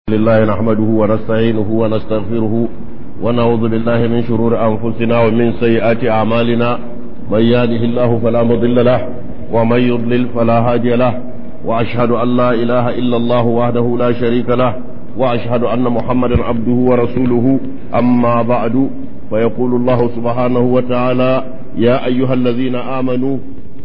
لله نحمده ونستعينه ونستغفره ونعوذ بالله من شرور أنفسنا ومن سيئات أعمالنا من يهده الله فلا مضل له ومن يضلل فلا هادي له وأشهد أن لا إله إلا الله وحده لا شريك له وأشهد أن محمدا عبده ورسوله أما بعد فيقول الله سبحانه وتعالى يا أيها الذين آمنوا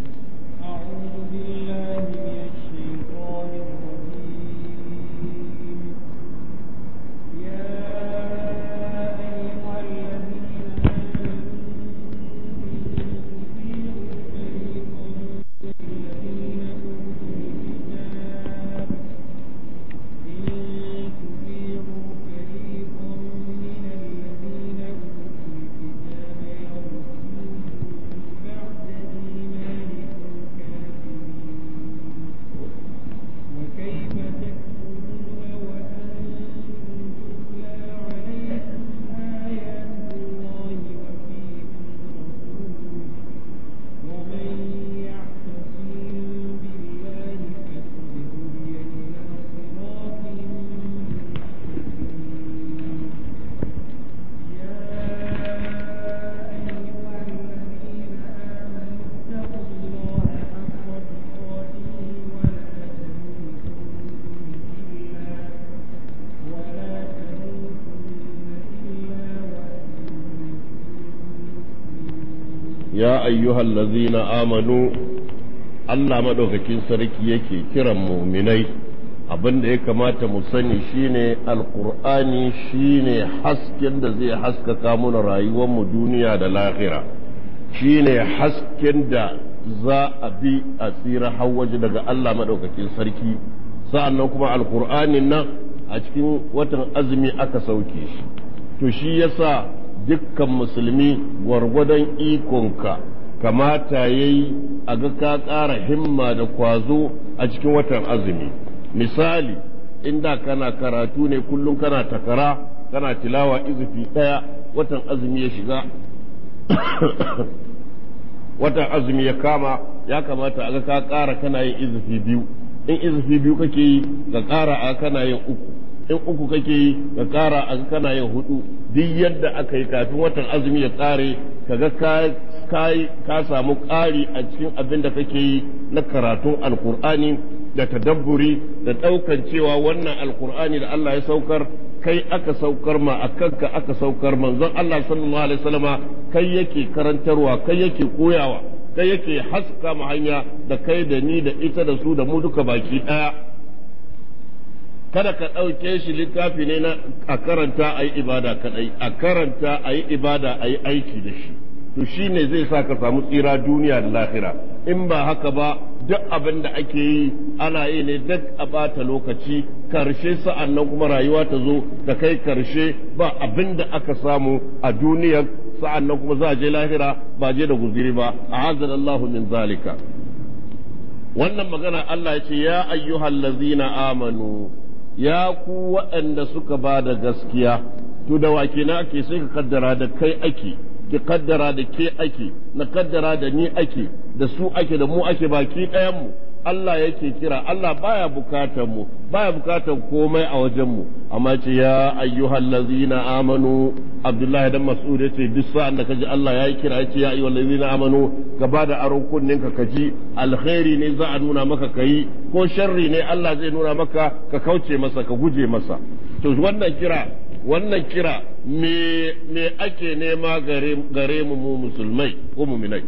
يا أيها الذين آمنوا Allah madaukakin sarki yake kiran mu'minai abin da ya kamata mu sani shine alqur'ani shine hasken da zai haskaka mana rayuwar mu duniya da lahira shine hasken da za a bi a tsira hawaje daga Allah madaukakin sarki sa'annan kuma alqur'anin nan a cikin watan azumi aka sauke shi to shi yasa dukkan musulmi gwargwadon ikonka kamata yayi a ga ka ƙara himma da kwazo a cikin watan azumi misali inda kana karatu ne kullum kana takara kana tilawa izifi ɗaya watan azumi ya shiga watan azumi ya kama ya kamata a ga ka ƙara kana yin izifi biyu in izifi biyu kake yi ka ƙara a kana yin uku in uku kake yi ka ƙara a kana yin hudu duk yadda aka yi kafin watan azumi ya ƙare kaga ka samu ƙari a cikin abin da kake yi na karatun alkur'ani da tadabburi da ɗaukan cewa wannan alkur'ani da Allah ya saukar kai aka saukar ma a kanka aka saukar manzon Allah sallallahu alaihi wasallama kai yake karantarwa kai yake koyawa kai yake haska mu hanya da kai da ni da ita da su da mu duka baki ɗaya kada ka ɗauke shi littafi ne na a karanta a yi ibada kaɗai a karanta a yi ibada a yi aiki da shi to shi ne zai sa ka samu tsira duniya da lahira in ba haka ba duk abin da ake yi ana yi ne duk a bata lokaci karshe sa'an nan kuma rayuwa ta zo ta kai karshe ba abin da aka samu a duniyar sa'an nan kuma za a je lahira ba je da guziri ba a Allahu min zalika wannan magana Allah ya ce ya ayyuhal ladzina amanu ya ku waɗanda suka ba da gaskiya to da wake na ake sai ka kaddara da kai ake ki kaddara da ke ake na kaddara da ni ake da su ake da mu ake baki ɗayan mu Allah yake kira Allah baya bukatar mu baya bukatar komai a wajen mu amma ce ya ayyuhal ladzina amanu Abdullahi dan Mas'ud yace duk sa'an da kaji Allah yayi kira yace ya ayyuhal ladzina amanu ka bada aron kunninka kaji alkhairi ne za a nuna maka kai ko sharri ne Allah zai nuna maka ka kauce masa ka guje masa to wannan kira me ake nema gare mu musulmai ko mu'minai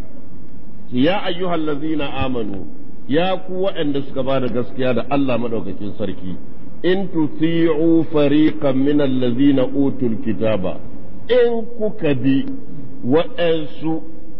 ya ayyuhal ladzina amanu ya ku waɗanda suka ba da gaskiya da Allah madaukakin sarki in tuti'u fariqan min allazina utul kitaba in kuka bi waɗansu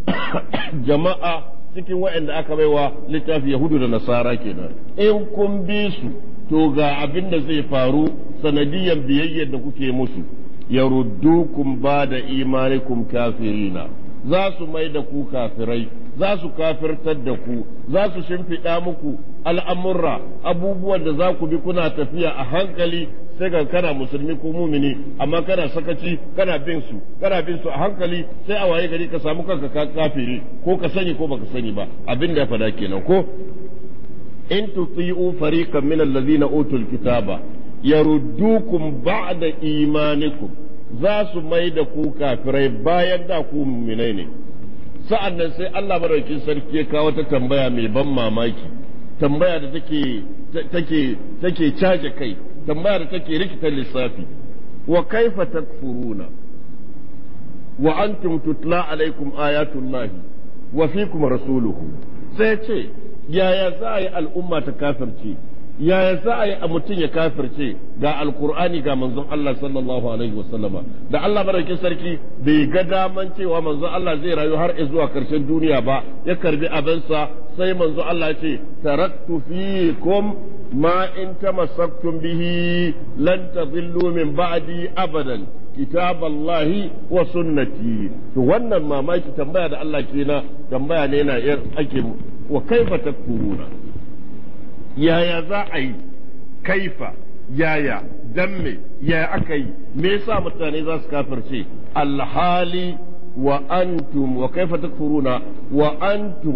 jama'a cikin waɗanda aka baiwa littafi yahudu da nasara kenan in kun bi su to ga abin da zai faru sanadiyan biyayyar da kuke musu yaruddukum ba da imanikum kafirina za su mai da ku kafirai za su kafirtar da ku za su shimfiɗa muku al'amurra abubuwan da za ku bi kuna tafiya a hankali sai ga kana musulmi ko mumini amma kana sakaci kana bin su a hankali sai a waye gari ka samu kanka kafiri ko ka sani ko baka sani ba abin da ya fada kenan ko in tuti'u fariqan min allazina utul kitaba yaruddukum ba'da imanikum za su mai da ku kafirai bayan da ku mu'minai ne. Sa'an nan sai Allah madaukakin sarki ya kawo ta tambaya mai ban mamaki, tambaya da take caje kai, tambaya da take rikita lissafi. Wa kaifa takfuruna wa antum tutla alaikum ayatullahi wa fikum rasuluhu. Sai ce yaya za a yi al'umma ta kafirce, yaya za a yi a mutum ya kafirce ga alkur'ani ga manzon Allah sallallahu alaihi wasallama, da Allah madaukakin sarki bai ga daman cewa manzon Allah zai rayu har zuwa karshen duniya ba, ya karbi abinsa, sai manzon Allah ya ce taraktu fikum ma in tamassaktum bihi lan tadillu min ba'di abadan kitaballahi wa sunnati. To wannan mamaki tambaya da Allah kenan, tambaya ne yana ake wa kaifa takfuruna, yaya za a yi, kaifa, yaya, dan me, yaya aka yi, me yasa mutane za su kafirce, alhali wa antum wa kaifa takfuruna wa antum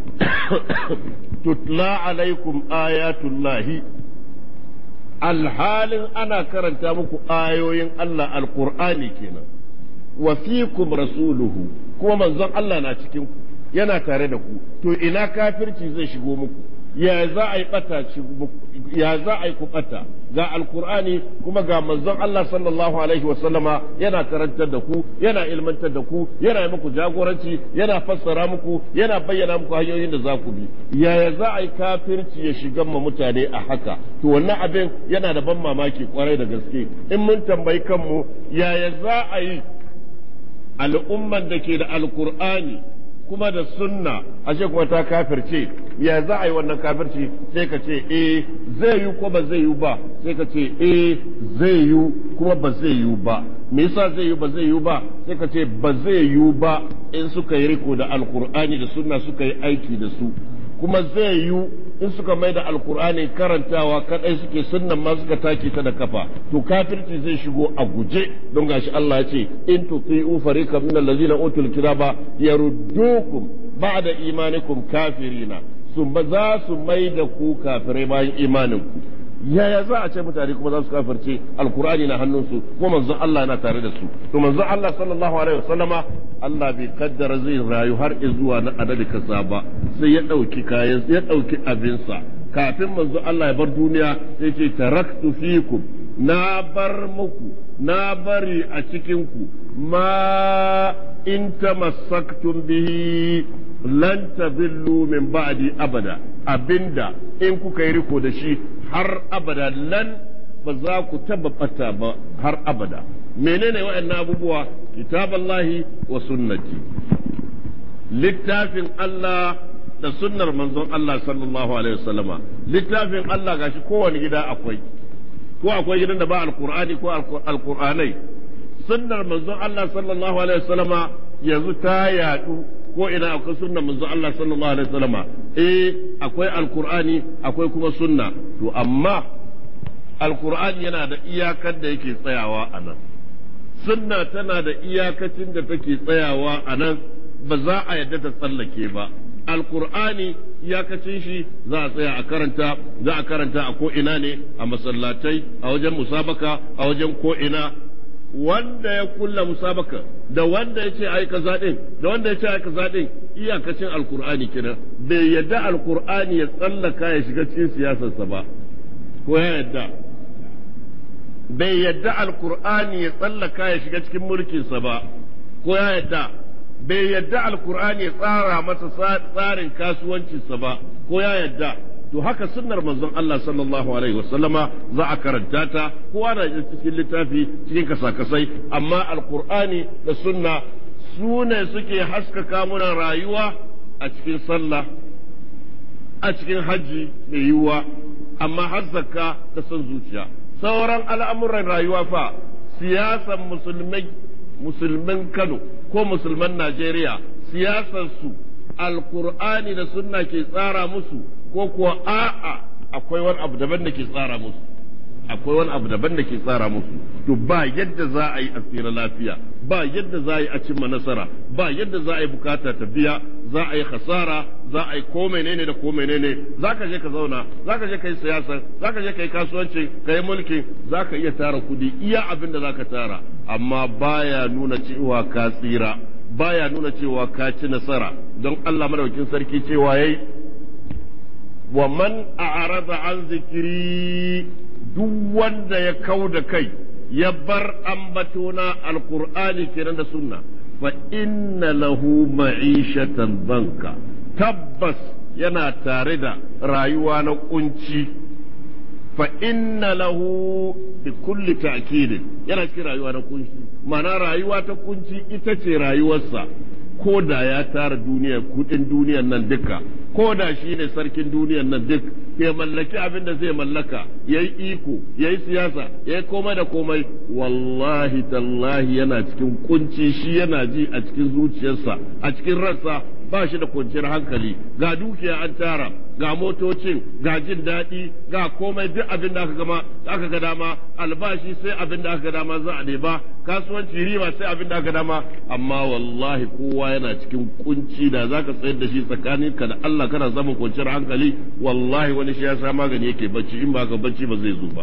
tutla alaikum ayatullahi, alhalin ana karanta muku ayoyin Allah alqur'ani kenan, wa fikum rasuluhu, kuma manzon Allah na cikin ku, yana tare da ku, to ina kafirci zai shigo muku, ya za a yi bata, ya za a yi ku bata ga alkur'ani kuma ga manzon Allah sallallahu alaihi wasallama yana karantar da ku, yana ilmantar da ku, yana yi muku jagoranci, yana fassara muku, yana bayyana muku hanyoyin da za ku bi. Yaya za a yi kafirci ya shiga ma mutane a haka? To wannan abin yana da ban mamaki kwarai da gaske. In mun tambayi kanmu yaya za a yi al'umman da ke da alkur'ani kuma da sunna ashe kuma ta kafirce, ya za a yi wannan kafirci? Sai ka ce zai yi ko ba zai yi ba, sai ka ce zai yi kuma ba zai yi ba. Me yasa zai yi ba zai yi ba? Sai ka ce ba zai yi ba in suka yi riko da alkur'ani da sunna suka yi aiki da su, kuma zai yi in suka mai da alkur'ani karantawa kadai suke, sunnan ma suka take ta da kafa, to kafirci zai shigo a guje. Don gashi Allah ya ce in tuti'u fariqan min allazina utul kitaba yaruddukum ba'da imanikum kafirina, za su mai da ku kafirai bayan imaninku. Yaya za a ce mutane kuma za su kafirce alkur'ani na hannunsu ko manzon Allah na tare da su? To manzon Allah sallallahu alaihi wasallama Allah bai kaddara zai rayu har zuwa na adadi kasa ba, sai ya dauki kayan, ya dauki abinsa. Kafin manzon Allah ya bar duniya sai ce taraktu fikum, na bar muku, na bari a cikin ku, ma in tamassaktum bihi lan tadillu min ba'di abada, abinda in kuka yi riko da shi har abada, lan ba za ku taba bata ba har abada. Menene waɗannan abubuwa? Kitaballahi wa sunnati, littafin Allah da sunnar manzon Allah sallallahu alaihi wasallama. Littafin Allah gashi kowane gida akwai, ko akwai gidan da ba alqur'ani ko alqur'anai. Sunnar manzon Allah sallallahu alaihi wasallama yanzu ta yadu ko ina akwai sunnar manzon Allah sallallahu alaihi wasallama. Akwai alqur'ani akwai kuma sunna. To amma alqur'ani yana da iyakar da yake tsayawa a nan, sunna tana da iyakacin da take tsayawa a nan, ba za a yadda ta tsallake ba. Alqur'ani iyakacin shi za a tsaya a karanta, za a karanta a ko ina ne, a masallatai, a wajen musabaka, a wajen ko ina. Wanda ya kulla musabaka da wanda ya ce ai kaza din da wanda ya ce ai kaza din, iyakacin alkur'ani kenan. Bai yadda alkur'ani ya tsallaka ya shiga cikin siyasarsa ba, ko ya yadda? Bai yadda alkur'ani ya tsallaka ya shiga cikin mulkinsa ba, ko ya yadda? Bai yadda alkur'ani ya tsara masa tsarin kasuwancinsa ba, ko ya yadda? To haka sunnar manzon Allah sallallahu alaihi wasallama za a karanta ta, kowa na cikin littafi, cikin kasakasai, amma alkur'ani da sunna su ne suke haskaka muna rayuwa a cikin sallah, a cikin hajji mai yiwuwa, amma har zakka da son zuciya. Sauran al'amuran rayuwa fa, siyasan musulmin Kano ko musulman Najeriya, siyasarsu alkur'ani da sunna ke tsara musu, ko kuwa a'a akwai wani abu daban da ke tsara musu, akwai wani abu daban da ke tsara musu. To ba yadda za a yi a tsira lafiya, ba yadda za a yi a cimma nasara, ba yadda za a yi bukata ta biya, za a yi khasara za a yi ko menene da ko menene za ka je ka zauna za ka je ka yi siyasa za ka je ka yi kasuwanci ka yi mulki za ka iya tara kudi iya abin da za ka tara amma baya nuna cewa ka tsira baya nuna cewa ka ci nasara don Allah madaukakin sarki cewa yayi wa man a'rada an zikiri duk wanda ya kauda kai ya bar ambatona alqur'ani kenan da sunna fa inna lahu ma'ishatan banka tabbas yana tare da rayuwa na kunci fa inna lahu bi kulli ta'kid yana cikin rayuwa na kunci ma'ana rayuwa ta kunci ita ce rayuwarsa ko da ya tara duniya kudin duniyar nan duka ko da shi ne sarkin duniyar nan duk ya mallaki abin da zai mallaka yayi iko yayi siyasa yayi komai da komai wallahi tallahi yana cikin kunci shi yana ji a cikin zuciyarsa a cikin ransa ba shi da kwanciyar hankali ga dukiya an tara ga motocin ga jin daɗi ga komai duk abin da aka ga dama albashi sai abin da aka ga dama za a ɗeba kasuwanci riba sai abin da aka ga dama amma wallahi kowa yana cikin kunci da zaka tsayar da shi tsakaninka da Allah kana samun kwanciyar hankali wallahi wani shi ya sa magani yake bacci in ba ka bacci ba zai zo ba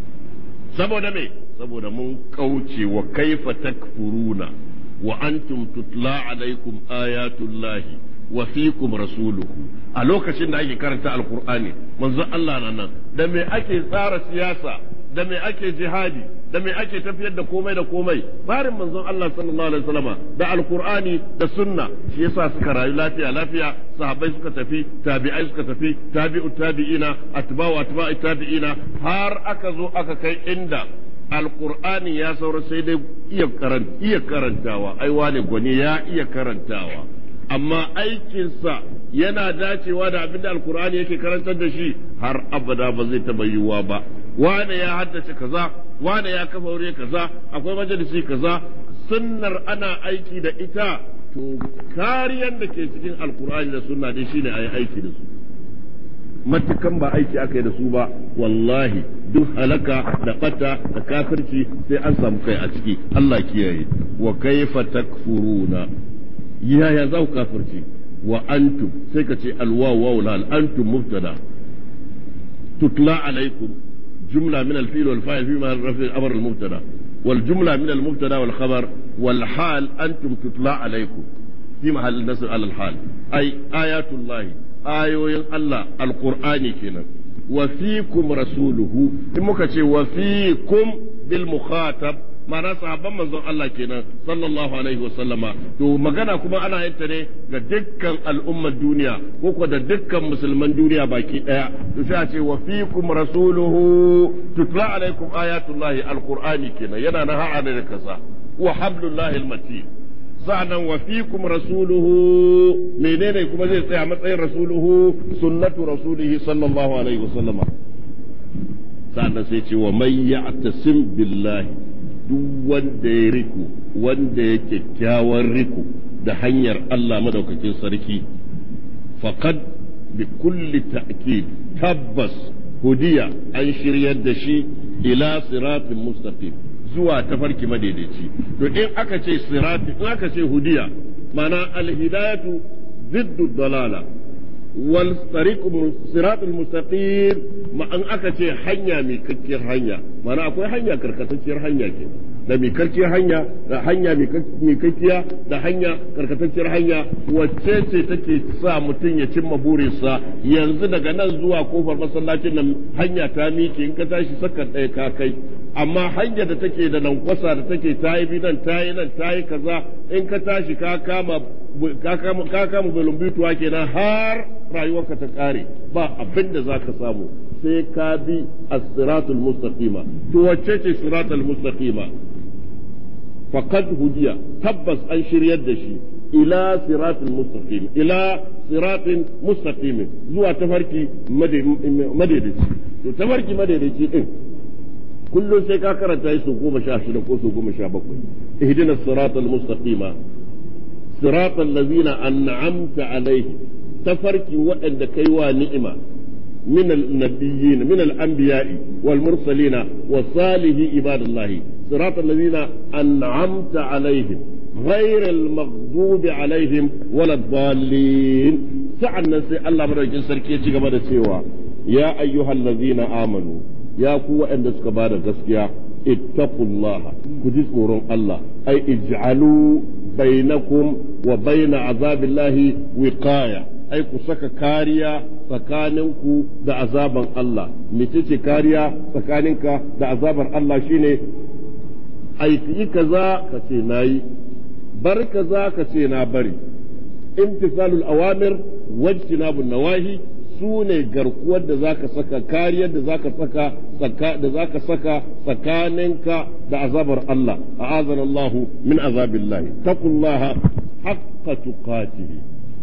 saboda me saboda mun kauce wa kaifa takfuruna wa antum tutla alaikum ayatullahi wa fikum rasuluhu a lokacin da ake karanta alqur'ani manzo Allah nan da me ake tsara siyasa da me ake jihadi da me ake tafiyar da komai da komai barin manzon Allah sallallahu alaihi wasallama da alqur'ani da sunna shi yasa suka rayu lafiya sahabbai suka tafi tabi'ai suka tafi tabi'u tabi'ina atba'u tabi'ina har aka zo aka kai inda alqur'ani ya saura sai dai iya karantawa ai wane gwani ya iya karantawa amma aikinsa yana dacewa da abinda alqur'ani yake karantar da shi har abada ba zai taba yiwuwa ba wane ya haddace kaza wane ya kafa wuri kaza akwai majalisi kaza sunnar ana aiki da ita to kariyan da ke cikin alqur'ani da sunna dai shine ayi aiki da su matukan ba aiki aka yi da su ba wallahi duk halaka da bata da kafirci sai an samu kai a ciki Allah kiyaye wa kaifa takfuruna yaya za ku kafirci wa antum sai ka ce alwawu wa antum mubtada tutla alaikum jumla min alfil wal fa'il fi mahall rafi al-amr al-mubtada wal jumla min al-mubtada wal khabar wal hal antum tutla alaikum fi mahall nasr al-hal ay ayatullahi ayoyin Allah alqur'ani kenan wa fikum rasuluhu in muka ce wa fikum bil mukhatab ma'ana sahabban manzon Allah kenan sallallahu alaihi wasallama to magana kuma ana yin ta ne ga dukkan al'ummar duniya ko ko da dukkan musulman duniya baki daya to sai a ce wa fikum rasuluhu tutla alaikum ayatullahi alqur'ani kenan yana na ha'a da kasa wa hablullahi almatin sa'annan wa fikum rasuluhu menene kuma zai tsaya matsayin rasuluhu sunnatu rasulihi sallallahu alaihi wasallama sa'annan sai ce wa may ya'tasim billahi duk wanda ya riku wanda ya kyakkyawan riku da hanyar Allah madaukakin sarki faqad bi kulli ta'kid tabbas hudiya an shiryar da shi ila siratin mustaqim zuwa tafarki madaidaici to in aka ce sirati in aka ce hudiya mana alhidayatu ziddu dalala wal siratul mustaqim ma an aka ce hanya mai kakkiyar hanya mana akwai hanya karkatacciyar hanya ke da mai kakkiyar hanya da hanya mai kakkiya da hanya karkatacciyar hanya wacce ce take sa mutum ya cimma burinsa yanzu daga nan zuwa kofar masallacin nan hanya ta miƙe in ka tashi sakan ɗaya ka kai amma hanyar da take da lankwasa da take tayi bidan tayi nan tayi kaza in ka tashi ka kama bulumbituwa kenan har rayuwarka ta kare ba abin da zaka samu sai ka bi as-siratul mustaqima to wacce ce siratul mustaqima faqad hudiya tabbas an shiryar da shi ila siratul mustaqim ila siratin mustaqim zuwa tafarki madaidaici to tafarki madaidaici din kullum sai ka karanta shi su 16 ko su 17 ihdinas siratal mustaqima siratal ladzina an'amta alaihim tafarki waɗanda kai wa ni'ima min al-nabiyyin min al-anbiya'i wal mursalina was salihi ibadallahi siratal ladzina an'amta alaihim غير المغضوب عليهم ولا الضالين سعنا سي الله مدوكين sarki ci gaba da cewa ya ayyuhal ladzina amanu ya ku waɗanda suka bada gaskiya ittaqullaha ku ji tsoron Allah ai ij'alu bainakum wa baina azabillahi wiqaya ai ku saka kariya tsakaninku da azaban Allah mecece kariya tsakaninka da azabar Allah shine ai yi kaza ka ce nayi bar kaza ka ce na bari imtisalul awamir wajtinabun nawahi su ne garkuwar da zaka saka kariyar da zaka saka tsakaninka da azabar Allah a'azana Allah min azabillahi taqullaha haqqa tuqatihi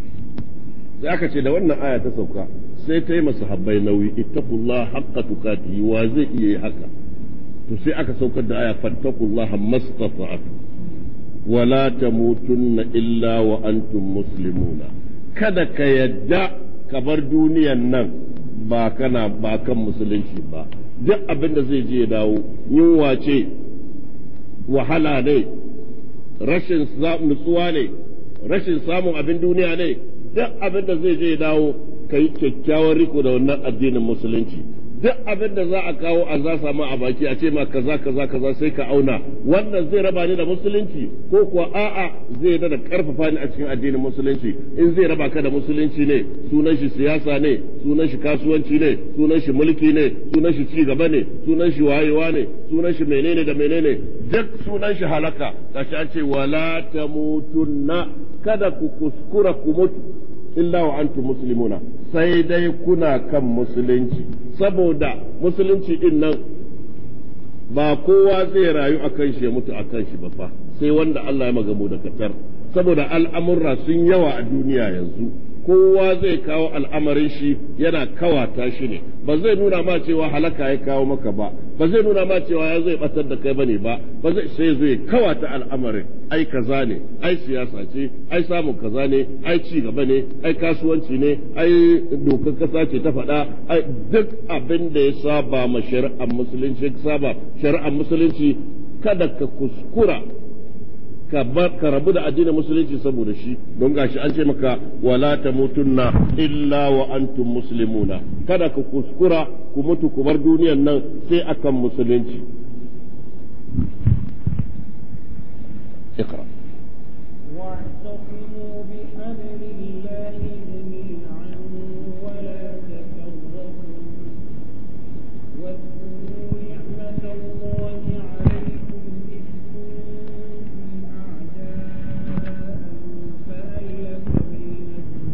sai aka ce da wannan aya ta sauka sai ta yi masahabbai nauyi ittaqullaha haqqa tuqatihi wa zai iya haka to sai aka saukar da aya fattaqullaha mastata'tu wala tamutunna illa wa antum muslimuna kada ka yadda ka bar duniyan nan ba kan musulunci ba duk abin da zai je ya dawo yunwa ce wahala ne rashin nutsuwa ne rashin samun abin duniya ne duk abin da zai je ya dawo ka yi kyakkyawan riko da wannan addinin musulunci duk abin da za a kawo a za samu a baki a ce ma kaza sai ka auna wannan zai raba ni da musulunci ko kuwa a'a zai da karfafa ni a cikin addinin musulunci in zai raba ka da musulunci ne sunan shi siyasa ne sunan shi kasuwanci ne sunan shi mulki ne sunan shi ci gaba ne sunan shi wayewa ne sunan shi menene da menene duk sunan shi halaka kashi an ce wala tamutunna kada ku kuskura ku mutu illa wa antum muslimuna sai dai kuna kan musulunci saboda musulunci din nan ba kowa zai rayu akan shi ya mutu akan shi ba fa sai wanda Allah ya magamu da katar saboda al'amurra sun yawa a duniya yanzu kowa zai kawo al'amarin shi yana kawata shi ne ba zai nuna ma cewa halaka ya kawo maka ba ba zai nuna ma cewa ya zai batar da kai bane ba ba zai sai zai kawata al'amarin ai kaza ne ai siyasa ce ai samun kaza ne ai ci gaba ne ai kasuwanci ne ai dokar kasa ce ta faɗa ai duk abin da ya saba ma shari'ar musulunci kada ka kuskura ka rabu da addinin musulunci saboda shi don gashi an ce maka wala tamutunna illa wa antum muslimuna kada ka kuskura ku mutu ku bar duniyan nan sai akan musulunci اقرأ واعتصموا بحبل الله جميعا ولا تفرقوا واذكروا نعمة الله عليكم إذ كنتم أعداء فألف بين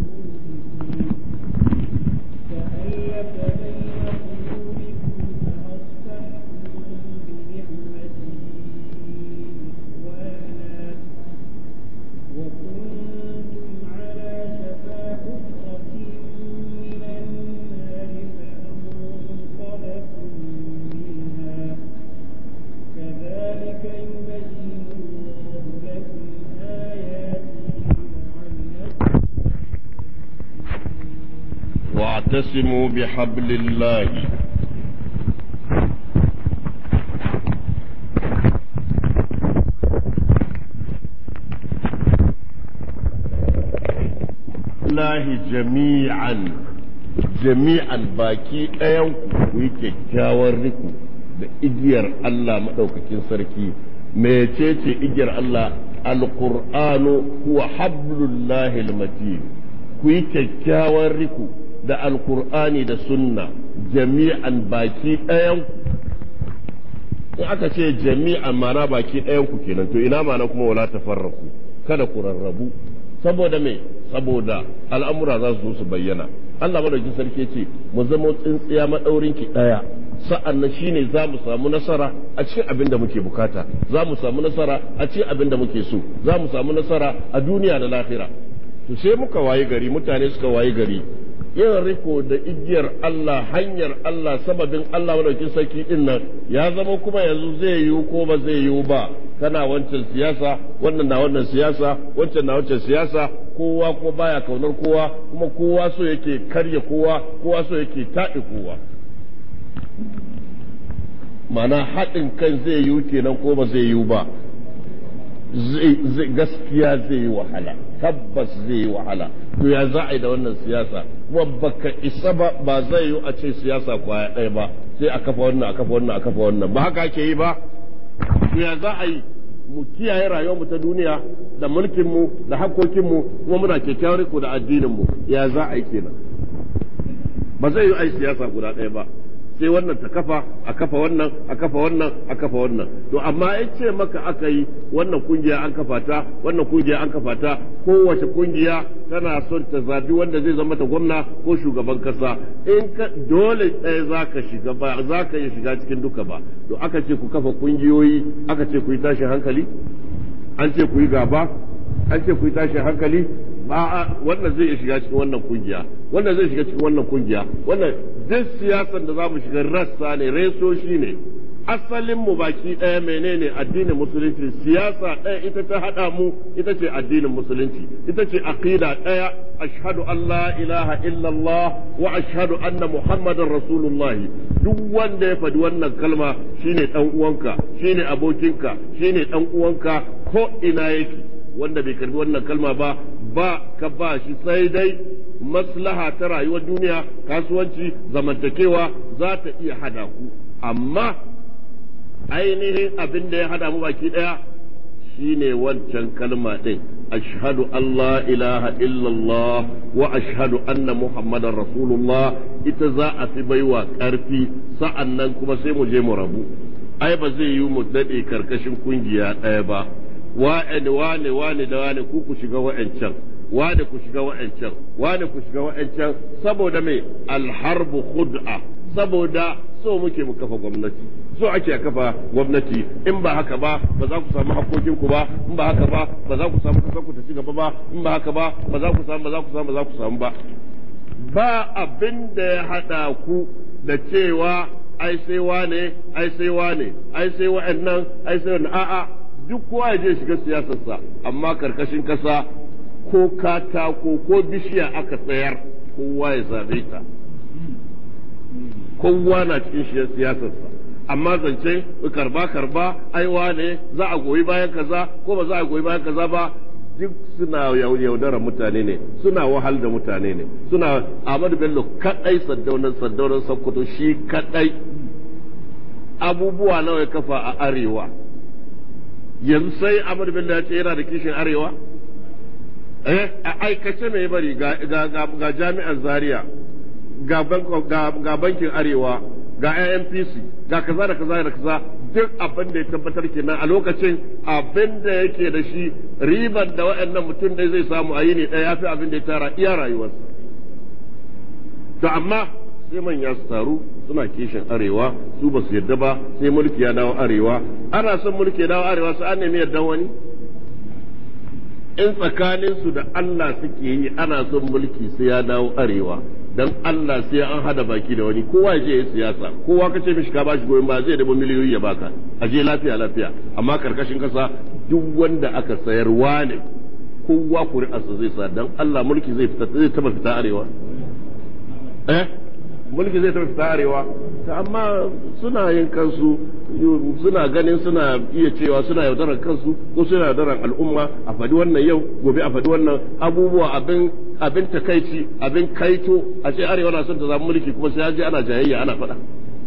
قلوبكم فأصبحتم بنعمته إخوانا وكنتم على شفا حفرة من النار فأنقذكم منها كذلك يبين الله لكم آياته لعلكم واعتصموا بحبل الله jami'an baki ɗayan ku yi kyakkyawar riku da igiyar Allah maɗaukakin sarki mecece igiyar Allah alqur'anu huwa hablullahi almatin ku yi kyakkyawar riku da alqur'ani da sunna jami'an baki ɗayan ku in aka ce jami'an mana baki ɗayan ku kenan to ina mana kuma wala tafarraku kada ku rarrabu saboda me saboda al'amura za su zo su bayyana Allah madaukin sarki ce mu zama tsintsiya madaurin ki daya sa'an nan shine za mu samu nasara a cikin abin da muke bukata za mu samu nasara a cikin abin da muke so za mu samu nasara a duniya da lahira to sai muka wayi gari mutane suka wayi gari yin riko da igiyar Allah hanyar Allah sababin Allah madaukin sarki din nan ya zama kuma yanzu zai yiwu ko ba zai yiwu ba kana wancan siyasa wannan na wannan siyasa wancan na wancan siyasa kowa ko baya kaunar kowa kuma kowa so yake karya kowa so yake taɗi kowa ma'ana haɗin kan zai yiwu kenan ko ba zai yiwu ba gaskiya zai yi wahala, tabbas zai yi wahala. To ya za a yi da wannan siyasa? Kuma baka isa ba zai yi a ce siyasa kwaya ɗaya ba, sai a kafa wannan a kafa wannan a kafa wannan, ba haka ake yi ba. To ya za a yi mu kiyaye rayuwarmu ta duniya da mulkinmu da hakokinmu kuma muna kyakkyawar riko da addininmu? Ya za a yi kenan? Ba zai yi a yi siyasa guda ɗaya ba, sai wannan ta kafa a kafa wannan a kafa wannan a kafa wannan. To amma in ce maka aka yi wannan kungiya an kafa ta, wannan kungiya an kafa ta, kowace kungiya tana son ta zabi wanda zai zama ta gwamna ko shugaban kasa, in ka dole ɗaya za ka shiga, ba za ka iya shiga cikin duka ba. To aka ce ku kafa kungiyoyi, aka ce ku yi tashin hankali, an ce ku yi gaba, an ce ku yi tashin hankali, ba wannan zai iya shiga cikin wannan kungiya, wannan zai shiga cikin wannan kungiya, wannan duk siyasan da za mu shiga rassa ne, resoshi ne. Asalin mu baki ɗaya menene? Addinin musulunci. Siyasa ɗaya ita ta haɗa mu, ita ce addinin musulunci, ita ce aqida ɗaya. Ashhadu an la ilaha illallah wa ashhadu anna muhammadan rasulullah. Duk wanda ya faɗi wannan kalma shine ɗan uwanka, shine abokinka, shine ɗan uwanka ko ina yake. Wanda bai karbi wannan kalma ba ka ba shi, sai dai maslaha ta rayuwar duniya, kasuwanci, zamantakewa za ta iya hada ku, amma ainihin abin da ya hada mu baki daya shine wancan kalma din, ashhadu an la ilaha illallah wa ashhadu anna muhammadan rasulullah. Ita za a fi baiwa karfi, sa'annan kuma sai mu je mu rabu. Ai ba zai yi mu dade karkashin kungiya daya ba, wane da wane ku shiga wa'ancan, wane ku shiga wa'ancan, wane ku shiga wa'ancan, saboda me? Alharbu khud'a, saboda so muke mu kafa gwamnati, so ake kafa gwamnati. In ba haka ba za ku samu hakokin ku ba, in ba haka ba za ku samu kasar ku ta ci gaba ba, in ba haka ba za ku samu ba abin da ya hada ku da cewa ai sai wane, ai sai wane, ai sai wa'annan, ai sai wannan. A'a, duk kowa ya je shiga siyasarsa, amma karkashin kasa ko katako ko bishiya aka tsayar, kowa ya zabe ta, kowa na cikin siyasarsa. Amma zance karba aiwa ne za a goyi bayan kaza ko ba za a goyi bayan kaza ba, duk suna yaudarar mutane ne, suna wahal da mutane ne. Suna Ahmadu Bello kadai, Saddaunan Sokoto shi kadai abubuwa nawa ya kafa a arewa. Yanzu sai Ahmadu Bello ya ce yana da kishin arewa, a aikace mai bari ga jami'ar Zaria, ga bankin arewa, ga NNPC, ga kaza da kaza da kaza. Duk abin da ya tabbatar kenan a lokacin, abin da yake da shi, riban da waɗannan mutum dai zai samu a yi ne ɗaya ya fi abin da ya tara iya rayuwarsa. To amma sai manya su taru suna kishin arewa, su ba su yarda ba, sai mulki ya dawo arewa. Ana son mulki ya dawo arewa, sai an nemi yardan wani. In tsakaninsu da Allah suke yi ana son mulki sai ya dawo arewa, dan Allah sai an hada baki da wani, kowa ya je ya siyasa, kowa kace mishi ka bashi goyon ba zai da miliyoyi ya baka, aje lafiya. Amma karkashin kasa duk wanda aka sayarwa ne, kowa kuri'arsa zai sa, dan Allah mulki zai taba fita arewa. Mulki zai taba fita arewa. Amma suna yin kansu, suna ganin suna iya cewa suna yaudarar kansu ko suna yaudarar al'umma, a faɗi wannan yau, gobe a faɗi wannan abubuwa, abin takaici, abin kaito. A ce arewa na son ta zama mulki, kuma sai an je ana jayayya ana faɗa.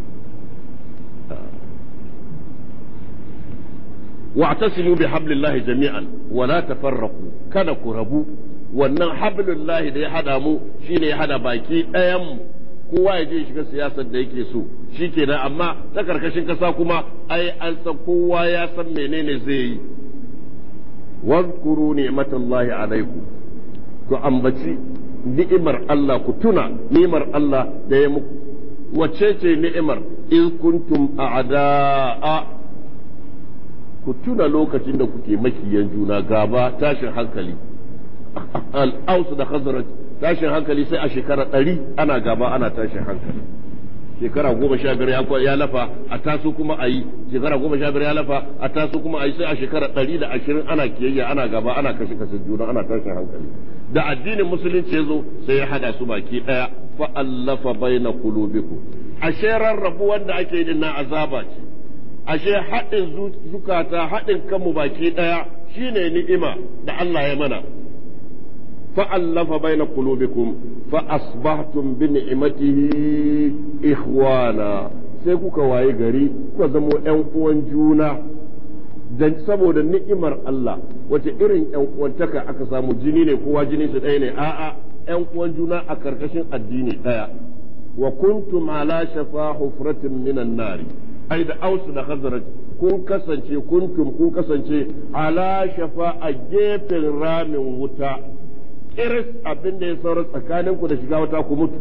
wa'tasimu bi hablillahi jami'an wa la tafarraqu, kada ku rabu. Wannan hablullahi da ya hada mu shine ya hada baki ɗayan mu, kowa ya je shiga siyasar da yake so shikenan. Amma ta karkashin kasa kuma ai an san, kowa ya san menene zai yi. wazkuru ni'matallahi alaikum, ku ambaci ni'imar Allah, ku tuna ni'imar Allah da ya muku. Wace ce ni'imar? in kuntum a'da'a, ku tuna lokacin da kuke makiyan juna, gaba, tashin hankali. Al-Aus da Khazraj, tashin hankali sai a shekara 100 ana gaba ana tashin hankali. Shekara 15 ya lafa a taso kuma a yi, shekara 15 ya lafa a taso kuma a yi, sai a shekara 120 ana kiyayya, ana gaba, ana kashe juna, ana tashin hankali. Da addinin musulunci ya zo sai ya hada su baki daya, fa allafa baina qulubikum. Ashe rarrabu wanda ake yi na azaba ce, ashe haɗin zukata, haɗin kanmu baki daya shine ni'ima da Allah ya mana fa'allafa baina qulubikum fa asbahtum bi ni'matihi ikhwana sai kuka waye gari kuka zamo ƴan uwan juna dan saboda ni'imar Allah wace irin ƴan uwantaka aka samu jini ne kowa jini su ɗaya ne a'a ƴan uwan juna a karkashin addini ɗaya wa kuntum ala shafa hufratin minan nari ai da ausu da khazraj kun kasance ala shafa a gefen ramin wuta iris abin da ya saura tsakaninku da shiga wuta ku mutu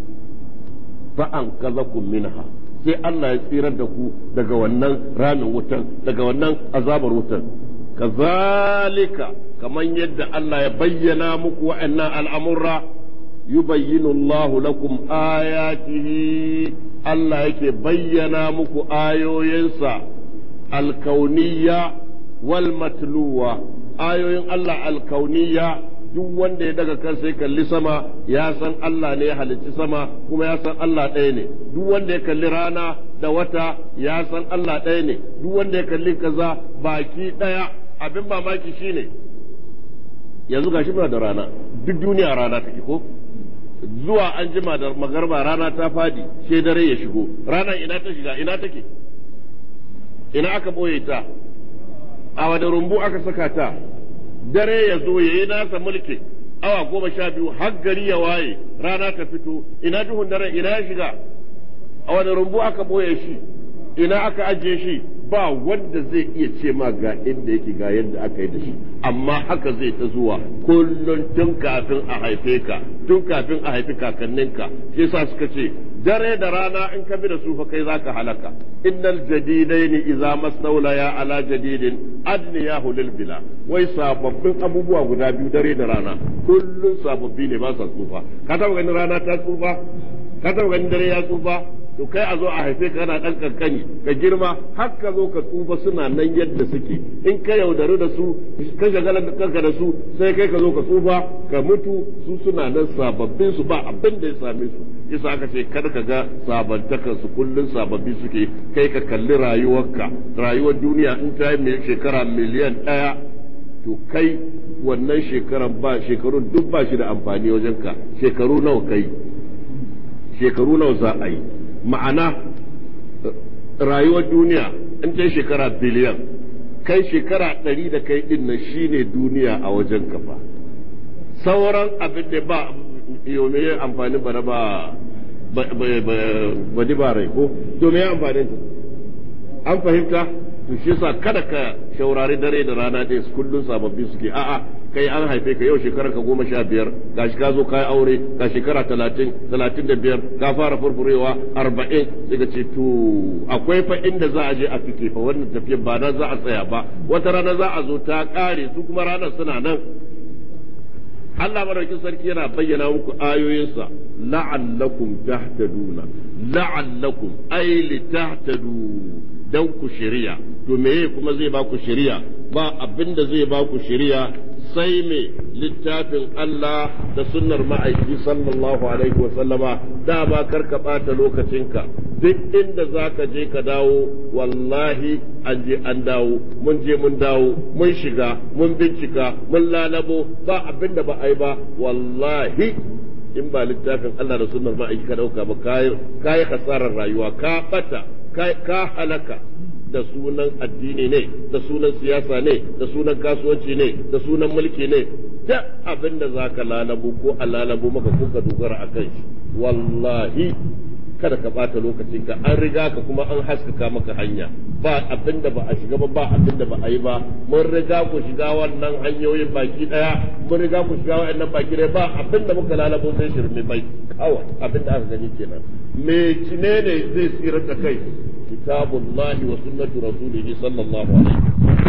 fa an kazakum minha sai Allah ya tsirar da ku daga wannan ramin wutan daga wannan azabar wutan kazalika kaman yadda Allah ya bayyana muku wa'annan al'amurra yubayyinu Allah lakum ayatihi Allah yake bayyana muku ayoyinsa alkauniyya wal matluwa ayoyin Allah alkauniyya duk wanda ya daga kansa ya kalli sama ya san Allah ne ya halicci sama kuma ya san Allah ɗaya ne duk wanda ya kalli rana da wata ya san Allah ɗaya ne duk wanda ya kalli kaza baki ɗaya abin mamaki shine yanzu gashi muna da rana duk duniya rana take ko zuwa an jima da magarba rana ta fadi sai dare ya shigo rana ina ta shiga ina take ina aka boye ta a wani rumbu aka saka ta dare ya zo ya yi nasa mulki awa 12 har gari ya waye rana ta fito ina duhun dare ina ya shiga a wani rumbu aka boye shi ina aka ajiye shi ba wanda zai iya ce ma ga inda yake ga yadda aka yi da shi amma haka zai ta zuwa kullum tun kafin a haife ka tun kafin a haifi kakanninka shi yasa suka ce dare da rana in ka bi da su fa kai zaka halaka innal jadidaini idza mastawlaya ala jadidin adniyahu lil bila wai sababbin abubuwa guda biyu dare da rana kullum sababbi ne ba sa tsufa ka taba ganin rana ta tsufa ka taba ganin dare ya tsufa to kai a zo a haife ka kana dan kankani ka girma har ka zo ka tsufa suna nan yadda suke in ka yaudaru da su ka shagala da kanka da su sai kai ka zo ka tsufa ka mutu su suna nan sababbin su ba abin da ya same su yasa aka ce kada ka ga sabantakan su kullun sababbi suke kai ka kalli rayuwarka rayuwar duniya in ta yi shekara miliyan 1 to kai wannan shekarun duk ba shi da amfani wajenka shekaru nawa kai shekaru nawa za a yi ma'ana rayuwar duniya in ta shekara biliyan kai shekara 100 da kai din nan shine duniya a wajen kafa sauran abin da ba yau me amfani bara ba ba rai ko to me amfani ta an fahimta to shi yasa kada ka shaurari dare da rana ɗaya kullun sababbi suke a'a kai an haife ka yau shekarar ka 15 gashi ka zo ka yi aure ga shekara 35 ka fara furfurewa 40 sai ka ce to akwai fa inda za a je a fike fa wannan tafiyar ba nan za a tsaya ba wata rana za a zo ta kare su kuma ranar suna nan Allah madaukakin sarki yana bayyana muku ayoyinsa la'allakum tahtaduna la'allakum ay litahtadu dan ku shari'a to meye kuma zai ba ku shari'a ba abinda zai ba ku shari'a sai me littafin Allah da sunnar ma'aiki sallallahu alaihi wa sallama dama karka bata lokacinka duk inda zaka je ka dawo wallahi an je an dawo mun je mun dawo mun shiga mun bincika mun lalabo ba abinda ba ai ba wallahi in ba littafin Allah da sunnar ma'aiki ka dauka ba kai hasarar rayuwa ka bata ka halaka da sunan addini ne da sunan siyasa ne da sunan kasuwanci ne da sunan mulki ne da abinda zaka lalabo ko a lalabo maka ko ka dogara akan shi wallahi kada ka bata lokacin ka an riga ka kuma an haskaka maka hanya ba abinda ba a shiga ba abinda ba a yi ba mun riga ku shiga wannan hanyoyin baki daya mun riga ku shiga wannan baki daya ba abinda muka lalabo sai shirme bai kawai abinda aka gani kenan me ne zai tsirar da kai kitabullahi wa sunnatu rasulihi sallallahu alaihi wasallam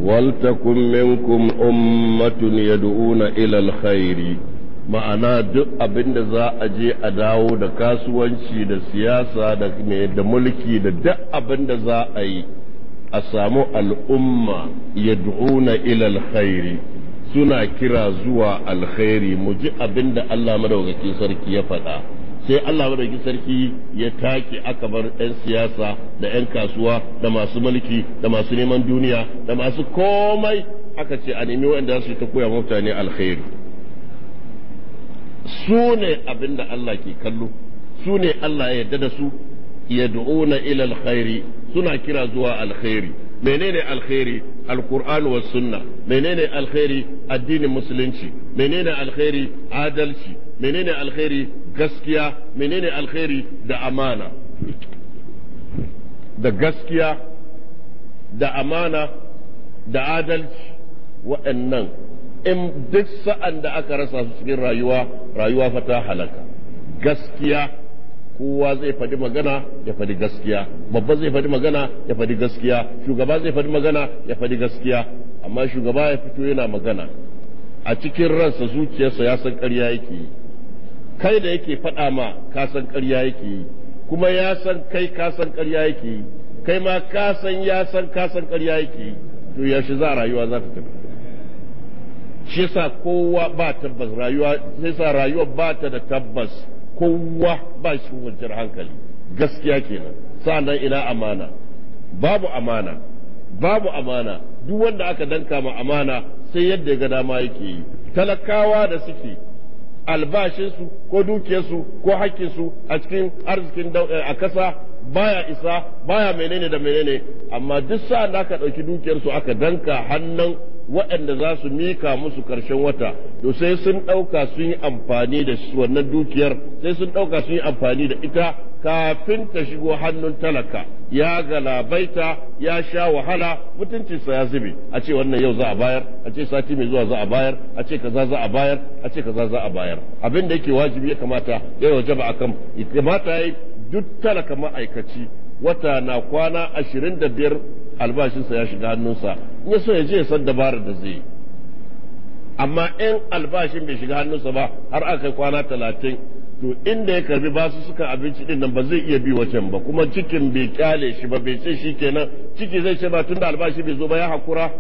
waltakun minkum ummatun yad'una ila alkhairi ma'ana duk abinda za a je a dawo da kasuwanci da siyasa da mulki da duk abinda za a yi a samu al'umma yad'una ila alkhairi suna kira zuwa alkhairi mu ji abinda Allah madaukakin sarki ya faɗa sai Allah madaukakin sarki ya take aka bar 'yan siyasa da 'yan kasuwa da masu mulki da masu neman duniya da masu komai aka ce a nemi wanda su ta koya mutane alkhairi su ne abinda Allah ke kallo su ne Allah ya yarda da su yad'una ila alkhairi suna kira zuwa alkhairi menene alkhairi alqur'an was sunna menene alkhairi addinin musulunci menene alkhairi adalci menene alkhairi gaskiya menene alkhairi da amana da gaskiya da amana da adalci waɗannan in duk sa'an da aka rasa su cikin rayuwa fa ta halaka gaskiya kowa zai faɗi magana ya faɗi gaskiya babba zai faɗi magana ya faɗi gaskiya shugaba zai faɗi magana ya faɗi gaskiya amma shugaba ya fito yana magana a cikin ransa zuciyarsa ya san ƙarya yake yi kai da yake faɗa ma ka san ƙarya yake yi kuma ya san kai ka san ƙarya yake yi kai ma ka san ya san ka san ƙarya yake yi to yaushe za rayuwa za ta tafi shi yasa kowa ba tabbas rayuwa sai sa rayuwa ba ta da tabbas kowa ba shi kwanciyar hankali gaskiya kenan sa'annan ina amana babu amana duk wanda aka danka ma amana sai yadda ya ga dama yake yi talakawa da suke albashinsu ko dukiyarsu ko hakkinsu a cikin arzikin a kasa baya isa baya menene da menene amma duk sa'an da aka ɗauki dukiyarsu aka danka hannun waɗanda za su mika musu ƙarshen wata to sai sun ɗauka sun yi amfani da wannan dukiyar sai sun ɗauka sun yi amfani da ita kafin ta shigo hannun talaka ya galabaita ya sha wahala mutuncinsa ya zube a ce wannan yau za a bayar a ce sati mai zuwa za a bayar a ce kaza za a bayar a ce kaza za a bayar abin da yake wajibi ya kamata ya wajaba akan kamata yayi duk talaka ma'aikaci wata na kwana 25 albashinsa ya shiga hannunsa in ya so ya je ya san dabarar da zai amma in albashin bai shiga hannunsa ba har aka kai kwana 30 to inda ya karbi basu suka abinci din nan ba zai iya bi wajen ba kuma cikin bai kyale shi ba bai ce shi kenan ciki zai ce ba tunda albashi bai zo ba ya hakura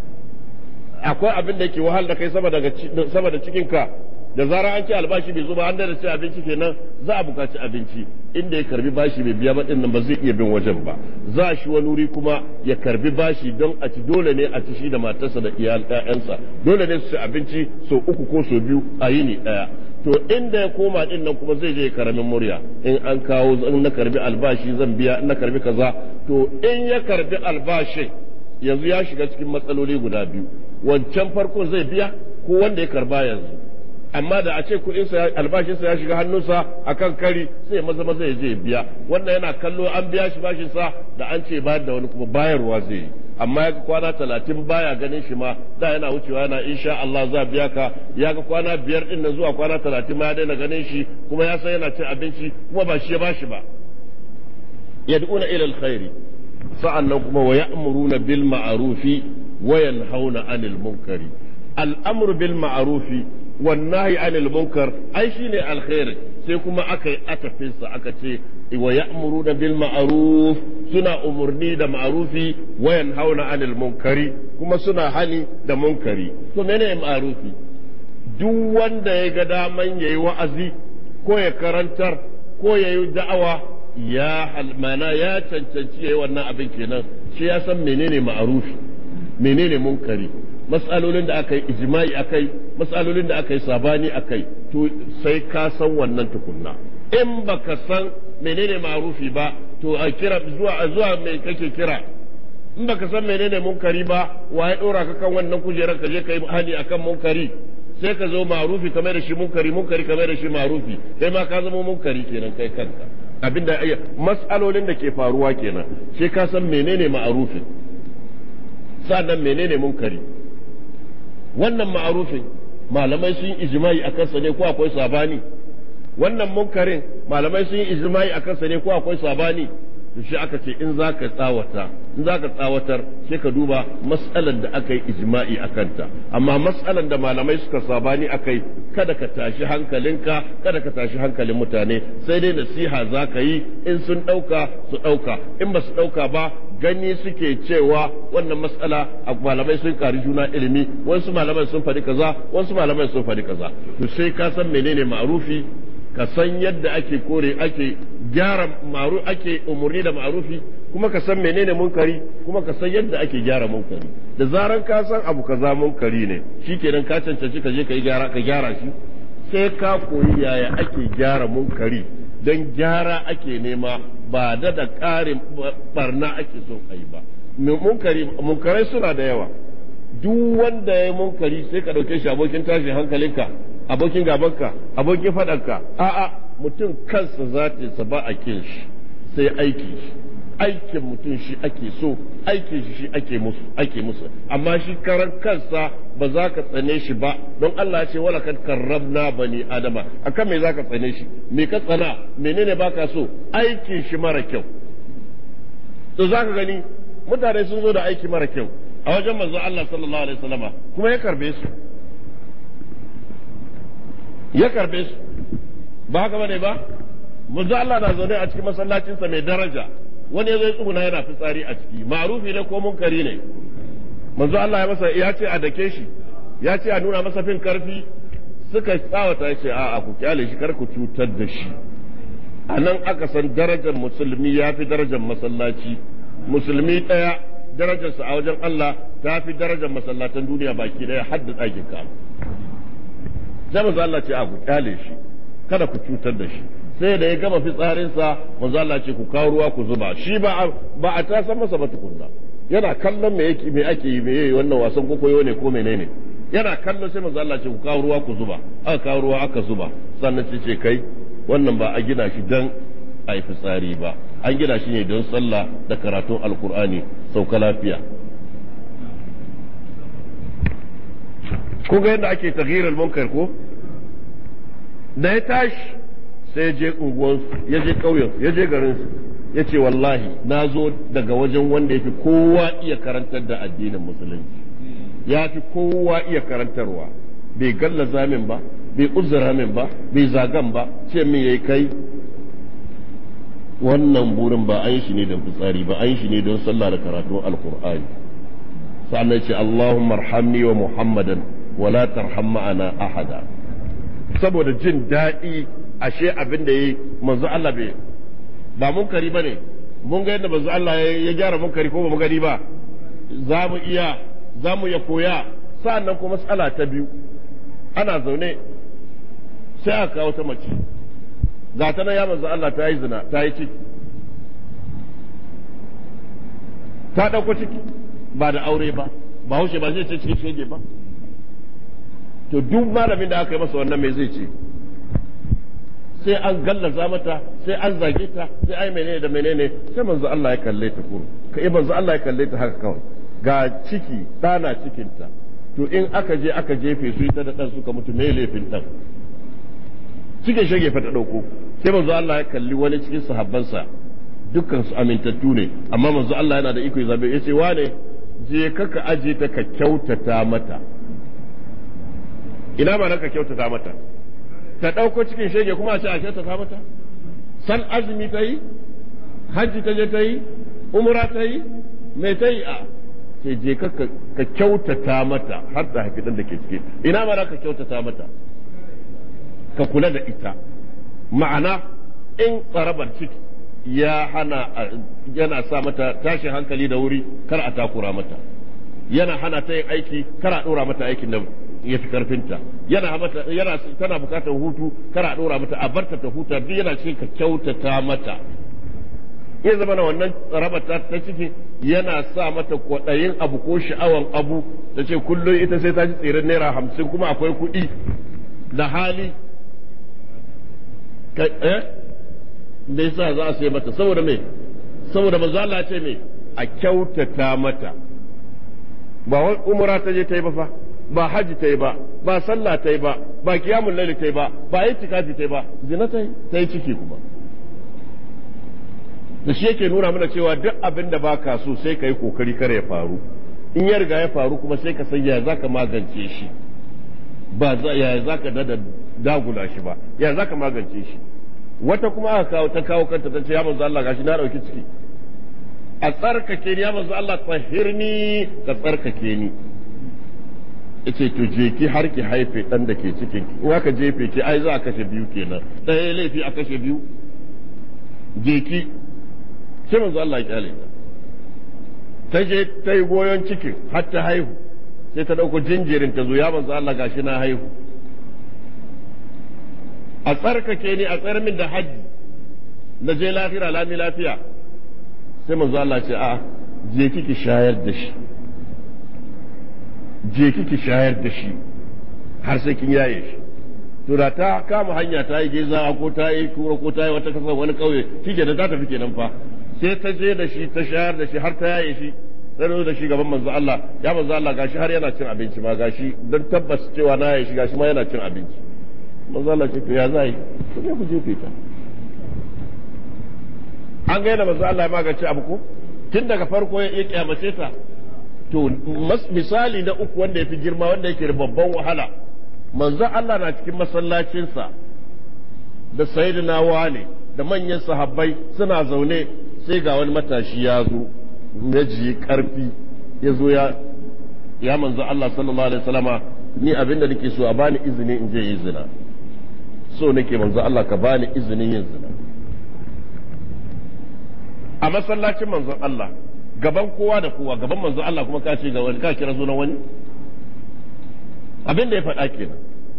akwai abin da yake wahal da kai sama da cikinka da zarar an ce albashi bai zo ba an da ce abinci kenan za a bukaci abinci inda ya karbi bashi bai biya ba din nan ba zai iya bin wajen ba za shi wani wuri kuma ya karbi bashi don a ci dole ne a ci shi da matarsa da ƴaƴansa dole ne su ci abinci so 3 ko so 2 a yini ɗaya to inda ya koma din nan kuma zai je karamin murya in an kawo in na karbi albashi zan biya in na karbi kaza to in ya karbi albashin yanzu ya shiga cikin matsaloli guda biyu wancan farkon zai biya ko wanda ya karba yanzu amma da a ce kuɗinsa albashinsa ya shiga hannunsa akan kari sai maza ya je biya wannan yana kallo an biya shi bashinsa da an ce bayar da wani kuma bayarwa zai yi amma ya ga kwana 30 baya ganin shi ma da yana wucewa yana insha Allah za biya ka ya ga kwana 5 din nan zuwa kwana 30 ma ya daina ganin shi kuma ya san yana cin abinci kuma ba shi ya bashi ba yad'una ila alkhairi sa'annan kuma wa ya'muruna bil ma'rufi wa yanhauna 'anil munkari al'amru bil ma'rufi wan nahyi 'anil munkar ai shine alkhairi sai kuma aka yi atafinsa aka ce wa ya'muruna bil ma'ruf suna umurni da ma'rufi wa yanhauna 'anil munkari kuma suna hani da munkari to menene ma'rufi duk wanda ya ga daman yayi wa'azi ko ya karantar ko yayi da'awa mana ya cancanci yayi wannan abin kenan shi ya san menene ma'rufi menene munkari mas'alolin da aka yi ijma'i akai mas'alolin da aka yi sabani akai to sai ka san wannan tukunna in baka san menene ma'rufi ba to a kira zuwa mai kake kira in baka san menene munkari ba waye dora ka kan wannan kujerar ka je kai hani akan munkari sai ka zo ma'rufi kamar da shi munkari kamar da shi ma'rufi kai ma ka zama munkari kenan kai kanka abinda mas'alolin da ke faruwa kenan sai ka san menene ma'rufi sannan menene munkari wannan ma'arufin malamai sun yi ijma'i akan sa ne ko akwai sabani wannan munkarin malamai sun yi ijma'i akan sa ne ko akwai sabani to shi aka ce in zaka tsawatar sai ka duba mas'alar da aka yi ijma'i akanta amma mas'alar da malamai suka sabani akai kada ka tashi hankalinka kada ka tashi hankalin mutane sai dai nasiha zaka yi in sun dauka su dauka in ba su dauka ba gani suke cewa wannan mas'ala malamai sun kari juna ilimi wasu malamai sun faɗi kaza wasu malamai sun faɗi kaza to sai ka san menene ma'rufi ka san yadda ake kore ake gyara maru ake umurni da ma'rufi kuma ka san menene munkari kuma ka san yadda ake gyara munkari da zaran ka san abu kaza munkari ne shikenan ka cancanci ka je ka gyara shi sai ka koyi yaya ake gyara munkari don gyara ake nema ba da ƙarin barna ake so a yi ba munkarai suna da yawa duk wanda ya yi munkari sai ka ɗauke shi abokin tashin hankalinka abokin gabanka abokin faɗanka a'a mutum kansa zatinsa ba a kin shi sai aiki shi aikin mutum shi ake so aikin shi ake musu amma shi karan kansa ba za ka tsane shi ba don Allah ce wala kad karramna bani adama akan me za ka tsane shi me ka tsana menene baka so aikin shi mara kyau to za ka gani mutane sun zo da aiki mara kyau a wajen manzo Allah sallallahu alaihi wasallama kuma ya karbe su ba haka bane ba manzo Allah na zaune a cikin masallacinsa mai daraja wani zai tsuguna yana fitsari a ciki ma'rufi ne ko munkari ne manzo Allah ya ce a dake shi ya ce a nuna masa fin karfi suka tsawata ya ce a'a ku kyale shi kar ku cutar da shi anan aka san darajar musulmi ya fi darajar masallaci musulmi daya darajarsa a wajen Allah ta fi darajar masallatan duniya baki daya har da tsakin ka sai manzo Allah ce a ku kyale shi kada ku cutar da shi sai da ya gama fitsarinsa manzo Allah ce ku kawo ruwa ku zuba shi ba a tasan masa ba tukunna yana kallon me ake yi me yayi wannan wasan kokoyo ne ko menene yana kallon sai manzo Allah ce ku kawo ruwa ku zuba aka kawo ruwa aka zuba sannan ce kai wannan ba a gina shi dan a yi fitsari ba an gina shi ne don sallah da karatun alkur'ani sauka lafiya kun ga yadda ake taghirar munkar ko da ya tashi sai ya je unguwansu ya je ƙauyensu ya je garinsu ya ce wallahi na zo daga wajen wanda ya fi kowa iya karantar da addinin musulunci ya fi kowa iya karantarwa bai gallaza min ba bai uzura min ba bai zagan ba ce min yayi kai wannan burin ba an shi ne don fitsari ba an shi ne don sallah da karatun alkur'ani sannan ce Allahumma arhamni wa Muhammadan wala tarham ma'ana ahada saboda jin daɗi ashe abin da yi manzo Allah bai ba munkari bane mun ga yadda manzo Allah ya gyara munkari ko ba mu gani ba za mu iya koya sa'annan kuma matsala ta biyu ana zaune sai aka kawo ta mace ga ta nan ya manzo Allah ta yi zina ta yi ciki ta dauko ciki ba da aure ba ba haushe ba zai ce cikin shege ba to duk malamin da aka yi masa wannan mai zai ce sai an gallaza mata sai an zage ta sai ai menene da menene sai manzo Allah ya kalle ta ko kai manzo Allah ya kalle ta haka kawai ga ciki dana cikinta to in aka je aka jefe su ita da dan suka mutu me laifin dan cikin shege fa ta dauko sai manzo Allah ya kalli wani cikin sahabbansa dukkan su amintattu ne amma manzo Allah yana da iko ya zabe yace wane je ka aje ta ka kyautata mata ina ba ka kyautata mata ta ɗauko cikin shege kuma a ce a kyautata mata san azumi ta yi hajji ta je ta yi umra ta yi mai ta yi a ce je ka kyautata mata har da haifi ɗan da ke ciki ina ma ka kyautata mata ka kula da ita ma'ana in tsarabar ciki yana sa mata tashin hankali da wuri kar a takura mata yana hana ta yin aiki kar a ɗora mata aikin da ya fi karfinta tana bukatar hutu kar a ɗora mata a barta ta huta duk yana cikin ka kyautata mata ya zama na wannan rabar ta ciki yana sa mata kwaɗayin abu ko sha'awan abu ta ce kullum ita sai ta ji tsirin naira 50 kuma akwai kuɗi da hali me yasa za a sai mata saboda me saboda manzo Allah ce me a kyautata mata ba wai umra ta je ta yi ba fa ba haji ta yi ba ba sallah ta yi ba ba kiyamul laili ta yi ba ba itikafi ta yi ba zina ta yi ciki kuma da shi yake nuna mana cewa duk abin da baka so sai ka yi kokari kare ya faru in ya riga ya faru kuma sai ka san ya zaka magance shi ba ya zaka dagula shi ba ya zaka magance shi wata kuma aka kawo kanta ta ce ya manzo Allah gashi na dauki ciki a tsarkake ni ya manzo Allah tahirni ka tsarkake ni yace to je ki har ki haife dan da ke cikin ki in aka jefe ki ai za a kashe biyu kenan ɗaya laifi a kashe biyu je ki sai manzo Allah ya kyale ta je ta yi goyon cikin har ta haihu sai ta dauko jinjirin ta zo ya manzo Allah gashi na haihu a tsarkake ni a tsar min da haji na je lafiya lami lafiya sai manzo Allah ce a je kiki shayar da shi je kiki shayar da shi har sai kin yaye shi to da ta kama hanya ta yi geza ko ta yi kura ko ta yi wata kasa wani kauye shike da ta tafi kenan fa sai ta je da shi ta shayar da shi har ta yaye shi sai zo da shi gaban manzo Allah ya manzo Allah gashi har yana cin abinci ma gashi don tabbas cewa na yaye shi gashi ma yana cin abinci manzo Allah ce to ya zai to ne ku jefe ta an ga yana manzo Allah ya magance abu ko tun daga farko ya kyamace ta to misali na uku wanda ya fi girma wanda yake da babban wahala manzo Allah na cikin masallacinsa da sayyidina wani da manyan sahabbai suna zaune sai ga wani matashi ya zo ya ji karfi ya zo ya manzo Allah sallallahu alaihi wasallama ni abinda nake so a bani izini in je yi zina so nake manzo Allah ka bani izinin yin zina a masallacin manzon Allah gaban kowa da kowa gaban manzon Allah kuma ka ce ga wani ka kira sunan wani abin da ya faɗa kenan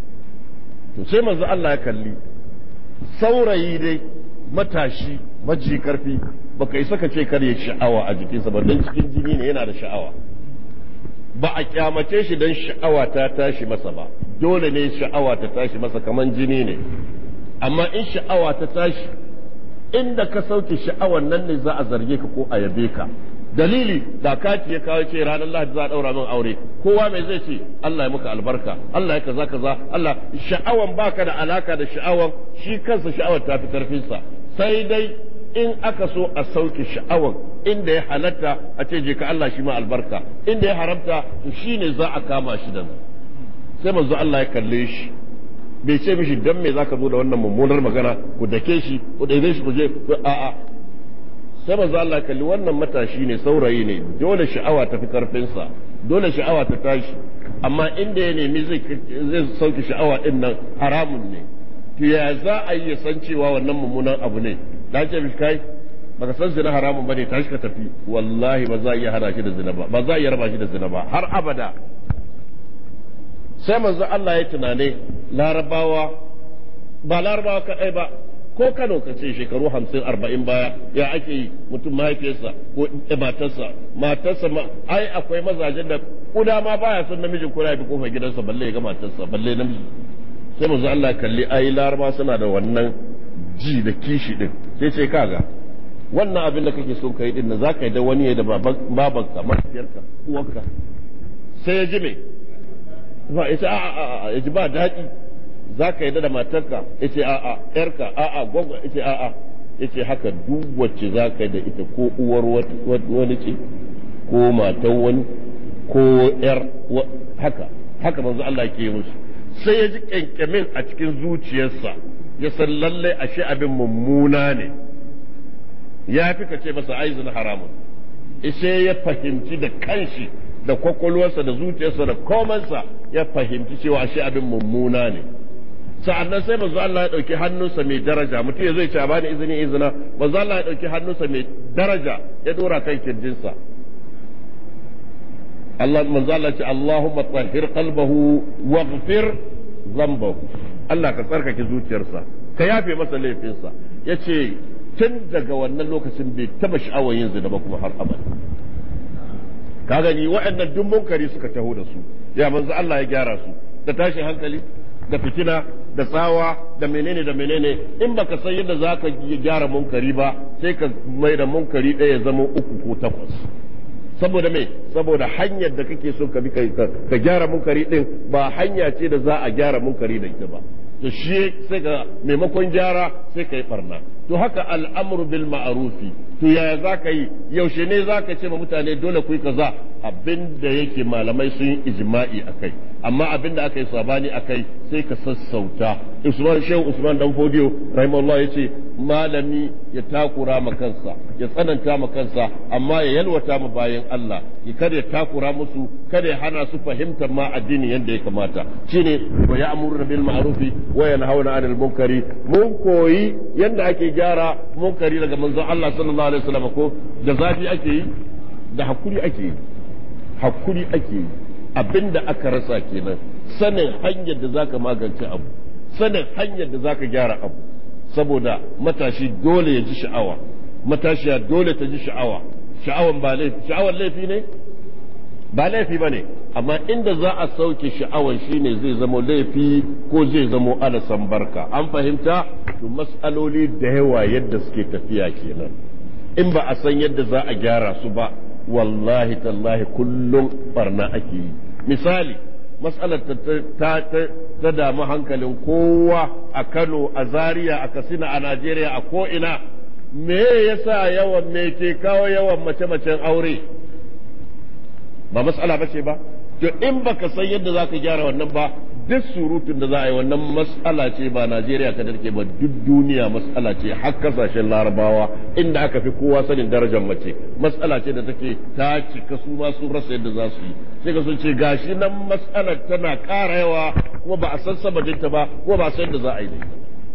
to sai manzon Allah ya kalli saurayi dai matashi maji karfi baka isa ka ce kar ya sha'awa a jikinsa ba don cikin jini ne yana da sha'awa ba a kyamace shi don sha'awa ta tashi masa ba dole ne sha'awa ta tashi masa kaman jini ne amma in sha'awa ta tashi inda ka sauke sha'awan nan ne za a zarge ka ko a yabe ka dalili da kati ya kawo ce ranar Lahadi za a daura min aure kowa mai zai ce Allah ya muka albarka Allah ya kaza kaza Allah sha'awan baka da alaka da sha'awan shi kansa sha'awar ta fi karfin sa sai dai in aka so a sauke sha'awan inda ya halatta a ce je ka Allah shi ma albarka inda ya haramta to shine za a kama shi da sai manzo Allah ya kalle shi bai ce mishi dan me zaka zo da wannan mummunar magana ku dake shi ku daibe shi ku je a'a sai manzo Allah kalli wannan matashi ne saurayi ne dole sha'awa ta fi karfin sa dole sha'awa ta tashi amma inda ya nemi zai sauki sha'awa din nan haramun ne to ya za a yi san cewa wannan mummunan abu ne da ce mishi kai baka san zina haramun bane tashi ka tafi wallahi ba za a iya hada shi da zina ba za a iya raba shi da zina ba har abada sai manzo Allah ya tunane larabawa ba larabawa kadai ba ko Kano ka ce shekaru 50-40 baya ya ake yi mutum mahaifiyarsa ko matarsa ai akwai mazajen da kuda ma baya son namijin ko ya bi kofar gidansa balle ya ga matarsa balle namiji sai manzo Allah kalli ai laraba suna da wannan ji da kishi din sai ce kaga wannan abin da kake so kai din na zaka yi da wani ya da babanka mahaifiyarka uwarka sai ya ji me ba ya ce ya ji ba daɗi za ka yi da matarka ya ce a'a yarka a'a gwagwa ya ce a'a ya ce haka duk wacce za ka yi da ita ko uwar wani ce ko matan wani ko yar haka manzo Allah ke yi musu sai ya ji kyankyamin a cikin zuciyarsa ya san lallai ashe abin mummuna ne ya fi ka ce masa aizin haramun sai ya fahimci da kanshi da kwakwalwarsa da zuciyarsa da komansa ya fahimci cewa ashe abin mummuna ne sa'annan sai manzo Allah ya dauki hannunsa mai daraja mutum ya zai ce a bani izini izina manzo Allah ya dauki hannunsa mai daraja ya dora kan kirjinsa Allah manzo Allah ce Allahumma tahhir qalbahu waghfir dhanbahu Allah ka tsarkake zuciyarsa ka yafe masa laifinsa yace tun daga wannan lokacin bai taba sha'awar yin zina ba kuma har abada ka gani waɗannan duk munkari suka taho da su ya manzo Allah ya gyara su da tashin hankali da fitina da tsawa da menene in baka san yadda zaka gyara munkari ba sai ka mai da munkari ɗaya zama 3 ko 8 saboda me saboda hanyar da kake so ka bi ka gyara munkari din ba hanya ce da za a gyara munkari da ita ba to shi sai ka maimakon gyara sai ka yi barna to haka al'amru bil ma'rufi to yaya za ka yi yaushe ne za ka ce ma mutane dole ku yi kaza abin da yake malamai sun yi ijma'i a kai amma abin da aka yi sabani a kai sai ka sassauta shehu usman dan fodiyo rahimahullah ya ce malami ya takura ma kansa ya tsananta ma kansa amma ya yalwata ma bayan Allah ya kada ya takura musu kada ya hana su fahimtar ma addini yadda ya kamata shine wa ya'muru bil ma'rufi wa yanhauna 'anil munkari mun koyi yadda ake gyara munkari daga manzon Allah sallallahu alaihi wasallam ko da zafi ake yi da hakuri ake yi hakuri ake yi abinda aka rasa kenan sanin hanyar da zaka magance abu sanin hanyar da zaka gyara abu saboda matashi dole ya ji sha'awa matashiya dole ta ji sha'awa sha'awar laifi ne ba laifi bane amma inda za a sauke sha'awar shine zai zama laifi ko zai zama alasan barka an fahimta to mas'aloli da yawa yadda suke tafiya kenan in ba a san yadda za a gyara su ba wallahi tallahi kullum barna ake yi misali matsalar ta damu hankalin kowa a Kano a Zaria a Katsina a Najeriya a ko'ina me yasa yawan me ke kawo yawan mace-macen aure ba matsala ba ce ba to in baka san yadda za ka gyara wannan ba duk surutun da za a yi wannan matsala ce ba Najeriya ka darke ba duk duniya matsala ce har kasashen larabawa inda aka fi kowa sanin darajar mace matsala ce da take ta cika su ma sun rasa yadda za su yi sai ka sun ce gashi nan matsalar tana ƙara yawa kuma ba a san sabajinta ba kuma ba a san yadda za a yi da ita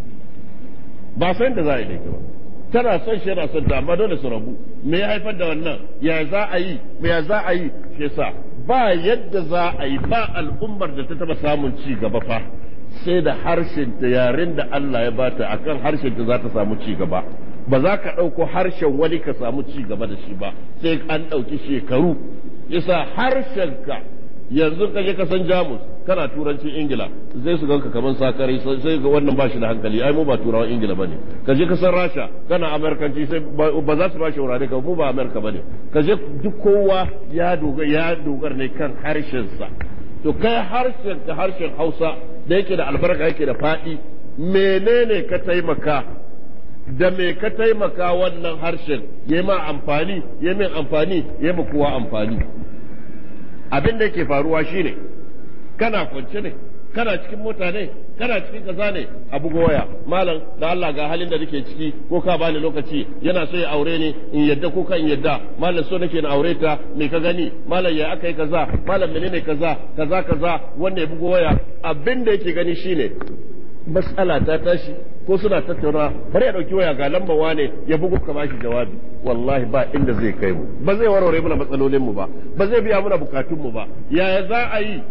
ba a san yadda za a yi da ita ba tana son shi yana son ta amma dole su rabu me ya haifar da wannan ya za a yi me ya za a yi shi yasa ba yadda za a yi ba al'ummar da ta taba samun ci gaba fa sai da harshen ta yaren da Allah ya bata akan harshen ta za ta samu ci gaba ba za ka ɗauko harshen wani ka samu ci gaba da shi ba sai an ɗauki shekaru yasa harshen ka yanzu ka je ka san Jamus kana turancin Ingila zai su ganka kaman sakare sai ga wannan ba shi da hankali ai mu ba turawan Ingila bane ka je ka san Rasha kana Amerikanci sai ba za su ba shi wurare ka mu ba Amerika bane ka je duk kowa ya dogar ne kan harshen sa to kai harshen Hausa da yake da albarka yake da fadi menene ka taimaka da me ka taimaka wannan harshen yayi ma amfani yayi min amfani yayi ma kowa amfani abin da yake faruwa shine kana kwance ne kana cikin mota ne kana cikin kaza ne a bugo waya malam da Allah ga halin da nake ciki ko ka bani lokaci yana so ya aure ni in yadda ko kan yadda malam so nake na aure ta me ka gani malam ya akai kaza malam menene kaza wanda ya bugo waya abin da yake gani shine mas'ala ta tashi ko suna tattauna bari ya dauki waya ga lamba wane ya bugu ka bashi jawabi wallahi ba inda zai kai mu ba zai warware mana matsalolin mu ba ba zai biya mana bukatun mu ba yaya za a yi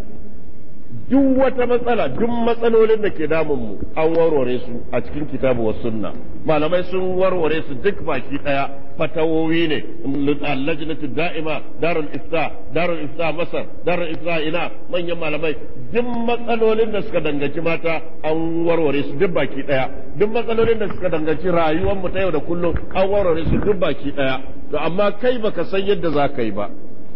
duk wata matsala duk matsalolin da ke damun mu an warware su a cikin kitabu wa sunna malamai sun warware su duk baki daya fatawowi ne al-lajnatu da'ima darul ifta masar darul ifta ina manyan malamai duk matsalolin da suka danganci mata an warware su duk baki daya duk matsalolin da suka danganci rayuwar mu ta yau da kullum an warware su duk baki daya to amma kai baka san yadda za ka yi ba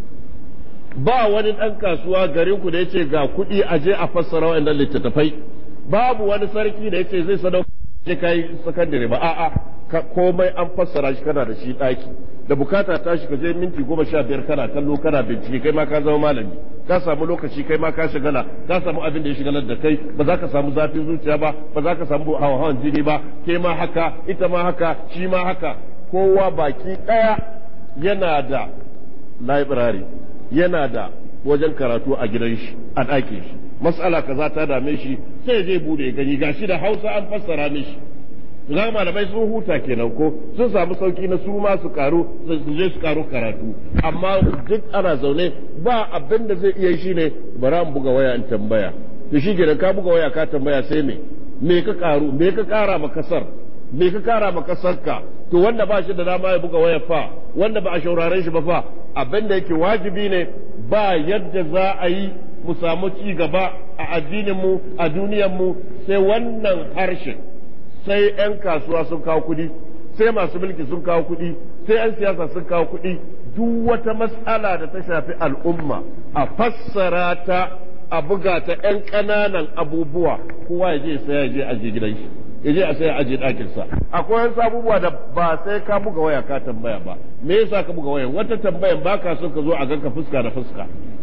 wani ɗan kasuwa garin ku da yace ga kuɗi a je a fassara wa'annan littattafai babu wani sarki da yace zai sadauka je kai sakandare ba a'a komai an fassara shi kana da shi ɗaki da bukata ta shi ka je minti 15 kana kallo kana bincike kai ma ka zama malami ka samu lokaci kai ma ka shigala ka samu abin da ya shigalar da kai ba za ka samu zafin zuciya ba ba za ka samu hawan jini ba ke ma haka ita ma haka shi ma haka kowa baki ɗaya yana da library yana da wajen karatu a gidan shi a ɗakin shi mas'ala kaza ta dame shi sai zai bude gani gashi da Hausa an fassara mishi ga malamai sun huta kenan ko sun samu sauki na su ma su karu su je su karu karatu amma duk ana zaune ba abin da zai iya shi ne bara mu buga waya in tambaya to shi gidan ka buga waya ka tambaya sai me ka karu me ka kara ma kasar me ka kara ma kasarka to wanda ba shi da dama ya buga waya fa wanda ba a shauraren shi ba fa abin da yake wajibi ne ba yadda za a yi mu samu ci gaba a addininmu a duniyarmu sai wannan harshen sai 'yan kasuwa sun kawo kuɗi sai masu mulki sun kawo kuɗi sai 'yan siyasa sun kawo kuɗi duk wata matsala da ta shafi al'umma a fassara ta a buga ta 'yan ƙananan abubuwa kowa ya je sai ya je aje gidan shi ya je a sai aje ɗakinsa. Akwai wasu abubuwa da ba sai ka buga waya ka tambaya ba. Me yasa ka buga waya? Wata tambayan baka so ka zo a ganka fuska da fuska.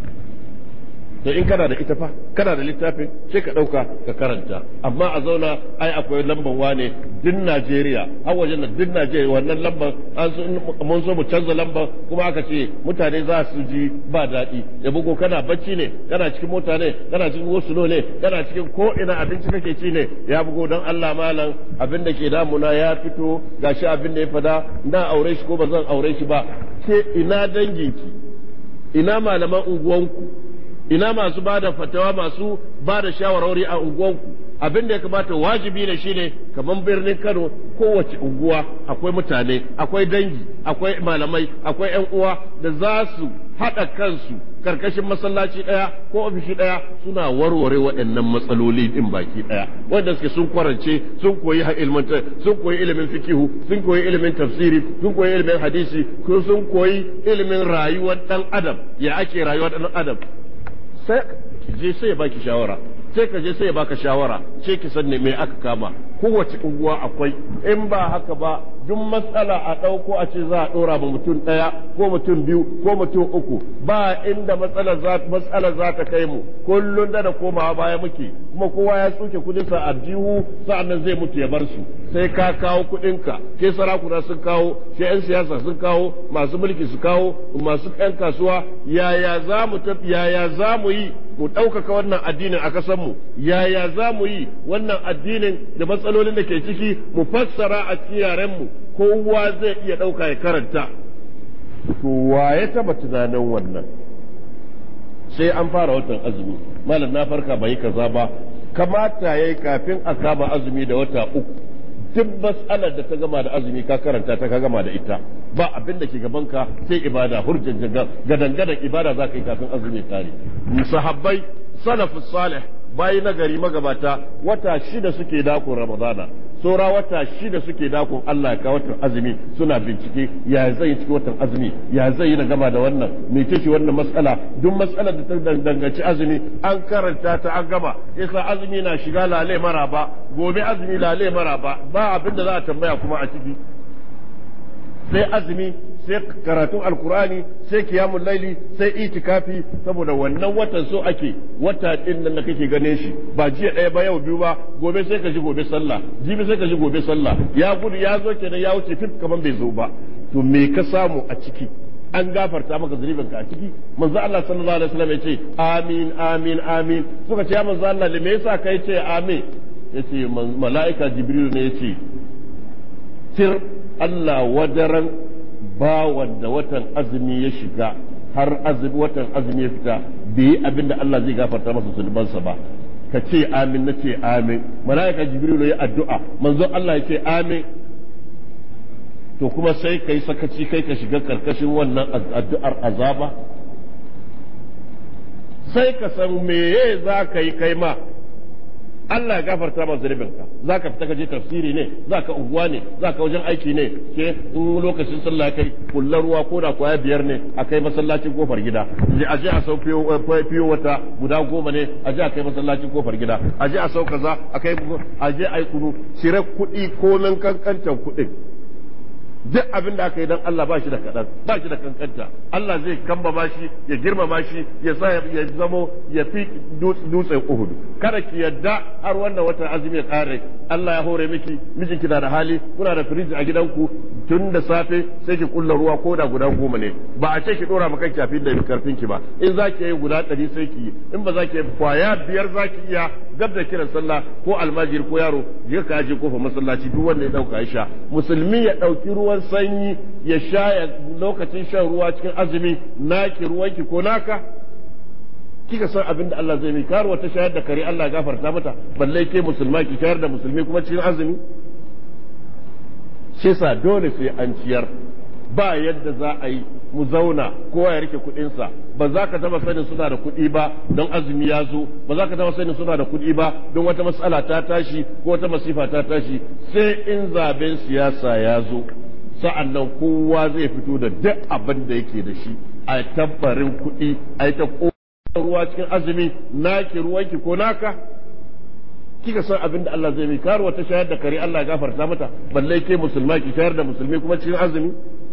To in kana da ita fa kana da littafin sai ka dauka ka karanta, amma a zauna ai akwai lambar wane din Najeriya har wajen da din Najeriya wannan lambar mun so mu canza lambar kuma aka ce mutane za su ji ba daɗi ya bugo kana bacci ne kana cikin mota ne kana cikin gosulo ne kana cikin ko ina abinci kake ci ne ya bugo don Allah malam abin da ke damuna ya fito gashi abin da ya fada na aure shi ko ba zan aure shi ba. Ke ina danginki ina malaman unguwanku ina masu ba da fatawa masu ba da shawarwari a unguwanku? Abin da ya kamata wajibi ne shine kamar birnin Kano kowace unguwa akwai mutane akwai dangi akwai malamai akwai ƴan uwa da za su haɗa kansu karkashin masallaci ɗaya ko ofishi ɗaya suna warware waɗannan matsaloli ɗin baki ɗaya wanda suke sun kwarance sun koyi ilmantar sun koyi ilimin fikihu sun koyi ilimin tafsiri sun koyi ilimin hadisi sun koyi ilimin rayuwar ɗan adam ya ake rayuwar ɗan adam. Sai je sai ya baki shawara sai ka je sai ya baka shawara ce ki san ne me aka kama. Kowace unguwa akwai, in ba haka ba duk matsala a ɗauko a ce za a ɗora ba mutum ɗaya ko mutum biyu ko mutum uku ba inda matsala za ta kai mu kullum da komawa baya muke kuma kowa ya tsuke kudinsa a jihu sa'annan zai mutu ya bar su. Sai ka kawo kudinka sai sarakuna sun kawo sai 'yan siyasa sun kawo masu mulki su kawo masu 'yan kasuwa yaya za mu yi mu ɗaukaka wannan addinin a ƙasarmu yaya za mu yi wannan addinin da matsalolin da ke ciki mu fassara a cikin yarenmu kowa zai iya ɗauka ya karanta. To waye taba tunanin wannan? Sai an fara watan azumi malam na farka bai kaza ba kamata yayi kafin a kama azumi da wata uku duk mas'alar da ta gama da azumi ka karanta ta ka gama da ita ba abin da ke gabanka sai ibada hurjan gadan ibada za ka yi kafin azumi tare. Sahabbai salafus salih bayi nagari magabata wata 6 suke dakon ramadana saura wata 6 suke dakon Allah ya kawo watan azumi suna bincike ya zai cikin watan azumi ya zai yi na gama da wannan mece ce wannan matsala duk matsalar da ta danganci azumi an karanta ta an gama yasa azumi na shiga lale maraba gobe azumi lale maraba ba abin da za a tambaya kuma a ciki sai azumi sai karatun alkurani sai kiyamun laili sai itikafi saboda wannan watan so ake wata din nan da kake gane shi ba jiya ɗaya ba yau biyu ba gobe sai ka ji gobe sallah jibi sai ka ji gobe sallah ya gudu ya zo kenan ya wuce fif kaman bai zo ba. To me ka samu a ciki? An gafarta maka zunubin ka a ciki? Manzo Allah sallallahu alaihi wasallam ya ce amin amin amin suka ce ya manzo Allah me yasa kai ce amin yace mala'ika jibril ne yace sir Allah wadaran ba wanda watan azumi ya shiga har watan azumi ya fita bai yi abin da Allah zai gafarta masa zunubansa ba. Ka ce amin na ce amin mala'ika jibrilu ya addu'a manzon Allah ya ce amin. To kuma sai kai sakaci kai ka shiga karkashin wannan addu'ar azaba sai ka san meye za ka yi kai ma Allah ya gafarta ma zunubinka za ka fita ka je tafsiri ne za ka unguwa ne za ka wajen aiki ne ke in lokacin sallah kai kullar ruwa ko da kwaya 5 ne a kai masallacin kofar gida a je a sau fiyo wata guda 10 ne a je a kai masallacin kofar gida a je a sau kaza a je a yi kunu cire kuɗi ko nan kankantan kuɗin duk abin da aka yi don Allah ba shi da kaɗan ba shi da kankanta Allah zai kambama shi ya girmama shi ya sa ya zamo ya fi dutsen Uhud. Kada ki yadda har wannan watan azumi ya kare Allah ya hore miki mijinki na da hali kuna da firiji a gidanku tun da safe sai ki kulla ruwa ko da guda 10 ne ba a ce ki dora maka kafin da karfin ki ba in zaki yi guda 100 sai ki yi in ba zaki kwaya 5 zaki iya gab da kiran sallah ko almajiri ko yaro je ka je kofar masallaci duk wanda ya dauka ya sha musulmi ya dauki ruwan sanyi ya sha lokacin shan ruwa cikin azumi naki ruwanki ko naka kika san abin da Allah zai mai karuwa ta shayar da kare Allah ya gafarta mata balle ke musulma ki shayar da musulmi kuma cikin azumi shi sa dole sai an ciyar ba yadda za a yi mu zauna kowa ya rike kuɗinsa ba za ka taba sanin suna da kuɗi ba don azumi ya zo ba za ka taba sanin suna da kuɗi ba don wata matsala ta tashi ko wata masifa ta tashi sai in zaben siyasa ya zo sa'an nan kowa zai fito da duk abin da yake da shi a tabbarin kuɗi a ta ruwa cikin azumi naki ruwanki ko naka kika san abin da Allah zai mai karuwa ta shayar da kare Allah ya gafarta mata balle ke musulma ki shayar da musulmi kuma cikin azumi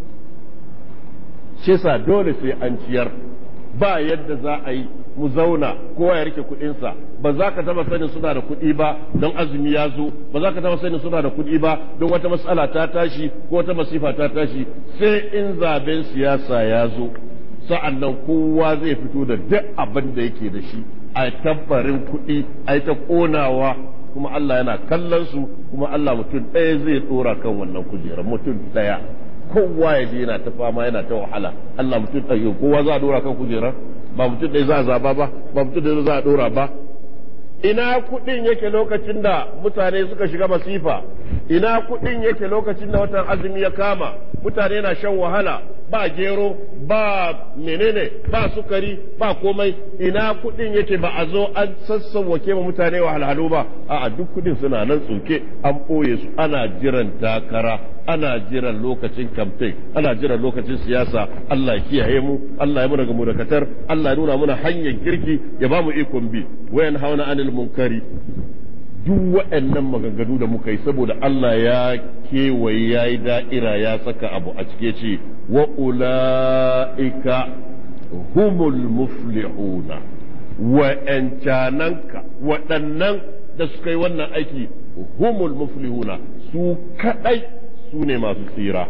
shi sa dole sai an ciyar ba yadda za a yi mu zauna kowa ya rike kuɗinsa ba za ka taba sanin suna da kuɗi ba don azumi ya zo ba za ka taba sanin suna da kuɗi ba don wata matsala ta tashi ko wata masifa ta tashi sai in zaben siyasa ya zo sa'an nan kowa zai fito da duk abin da yake da shi a tabbarin kuɗi a ta ƙonawa kuma Allah yana kallon su kuma Allah mutum ɗaya zai ɗora kan wannan kujerar mutum ɗaya kowa ya je yana ta fama yana ta wahala Allah mutum ɗaya kowa za a ɗora kan kujerar ba mutum ɗaya za a zaba ba ba mutum ɗaya za a ɗora ba ina kuɗin yake lokacin da mutane suka shiga masifa ina kuɗin yake lokacin da watan azumi ya kama mutane na shan wahala ba gero ba menene ba sukari ba komai ina kuɗin yake ba a zo an sassauwake ma mutane wahalhalu ba a'a duk kuɗin suna nan tsoke an ɓoye su ana jiran takara ana jiran lokacin campaign ana jiran lokacin siyasa Allah ya kiyaye mu Allah ya muna ga mudakatar Allah ya nuna muna hanyar kirki ya ba mu ikon bi wayan hauna anil munkari duk waɗannan maganganu da muka yi saboda Allah ya kewaye ya yi da'ira ya saka abu a cike ce wa ula'ika humul muflihuna wa'ancananka waɗannan da suka yi wannan aiki humul muflihuna su kaɗai su ne masu tsira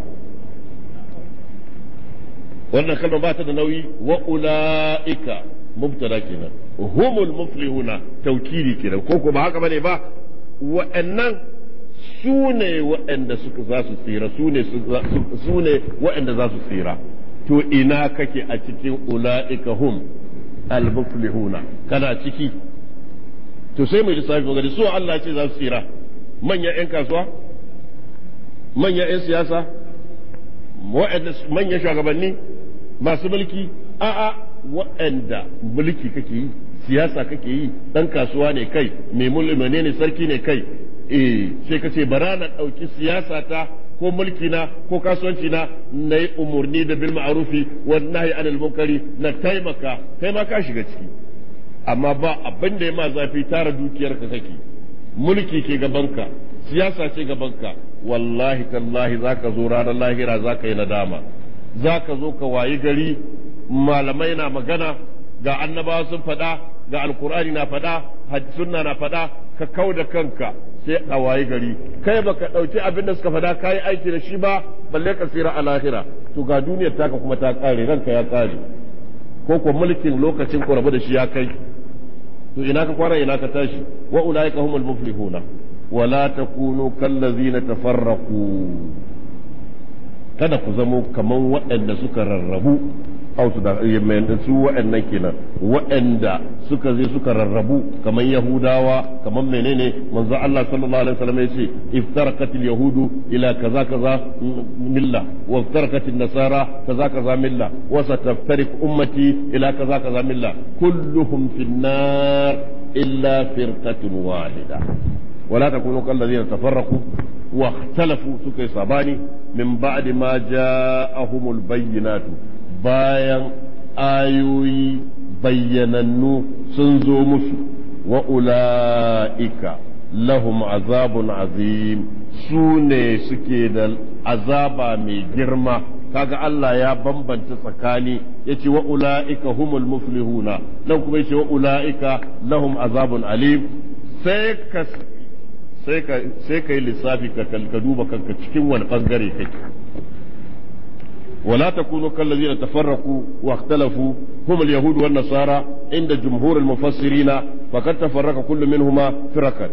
wannan kalma ba ta da nauyi wa ula'ika mubtada kenan humul muflihuna taukiri kenan ko ba haka bane ba wa'annan su ne wa'anda suka za su tsira su ne wa'anda za su tsira to ina kake a cikin ula'ika hum al muflihuna kana ciki to sai mu lissafi magana su Allah ce za su tsira manyan 'yan kasuwa manyan 'yan siyasa manyan shugabanni masu mulki a'a waɗanda mulki kake yi siyasa kake yi ɗan kasuwa ne kai mai mulmane ne sarki ne kai sai ka ce bara na ɗauki siyasa ta ko mulki na ko kasuwanci na na yi umarni da bil ma'arufi wa nahi anil munkari na taimaka kai ma ka shiga ciki amma ba abin da ya ma zafi tara dukiyar ka kake mulki ke gabanka siyasa ce gabanka wallahi tallahi zaka zo ranar lahira zaka yi nadama zaka zo ka wayi gari malamai na magana ga annabawa sun faɗa ga alkur'ani na faɗa sunna na faɗa ka kau da kanka sai a wayi gari kai baka ɗauki abin da suka faɗa kayi aiki da shi ba balle ka tsira a lahira to ga duniyar taka kuma ta ƙare ranka ya ƙare ko ko mulkin lokacin ku rabu da shi ya kai to ina ka kwana ina ka tashi wa ulaika humul muflihuna wala takunu kallazina tafarraqu kada ku zamo kaman waɗanda suka rarrabu autu da su waɗannan kenan waɗanda suka je suka rarrabu kaman yahudawa kaman menene manzo Allah sallallahu alaihi wasallam yace iftarakat yahudu ila kaza kaza milla wa iftarakat nasara kaza kaza milla wa sataftarik ummati ila kaza kaza milla kulluhum fin nar illa firqatun wahida ولا تكونوا كالذين تفرقوا واختلفوا سكي صباني من بعد ما جاءهم البينات bayan ayoyi bayyanannu sun zo musu wa ula'ika lahum azabun azim su ne suke da azaba mai girma kaga Allah ya bambanta tsakani yace wa ula'ika humul muflihuna nan kuma yace wa ula'ika lahum azabun alim sai ka yi lissafi ka duba kanka cikin wani bangare kake ولا تكونوا كالذين تفرقوا واختلفوا هم اليهود والنصارى عند جمهور المفسرين فقد تفرق كل منهما فرقا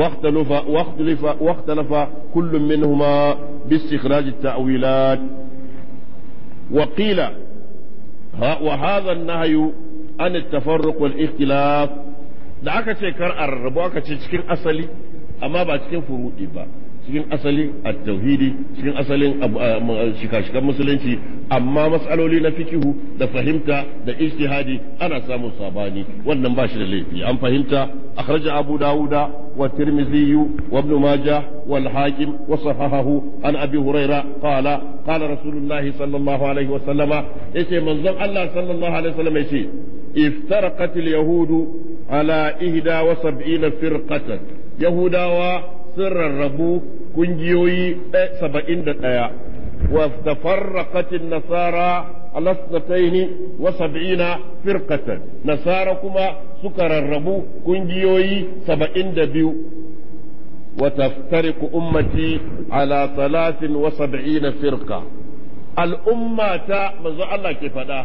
واختلف كل منهما باستخراج التأويلات وقيل وهذا النهي عن التفرق والاختلاف da aka ce kar a rarrabu aka ce cikin asali amma ba cikin furuɗi ba cikin asali a tauhidi cikin asalin shika-shikan musulunci amma matsaloli na fikihu da fahimta da ijtihadi ana samun sabani wannan ba shi da laifi an fahimta akhraja abu dawuda wa tirmidhi wa ibn majah wal hakim wa sahahahu an abi huraira qala qala rasulullah sallallahu alaihi wa sallama yace manzon Allah sallallahu alaihi wa sallama yace iftaraqat al yahudu ala 71 firqatan yahudawa sun rarrabu kungiyoyi 71 wa tafarraqatin nasara ala 72 firqatan nasara kuma suka rarrabu kungiyoyi 72 wa taftariqu ummati ala 73 firqa al'ummata manzo Allah ke fada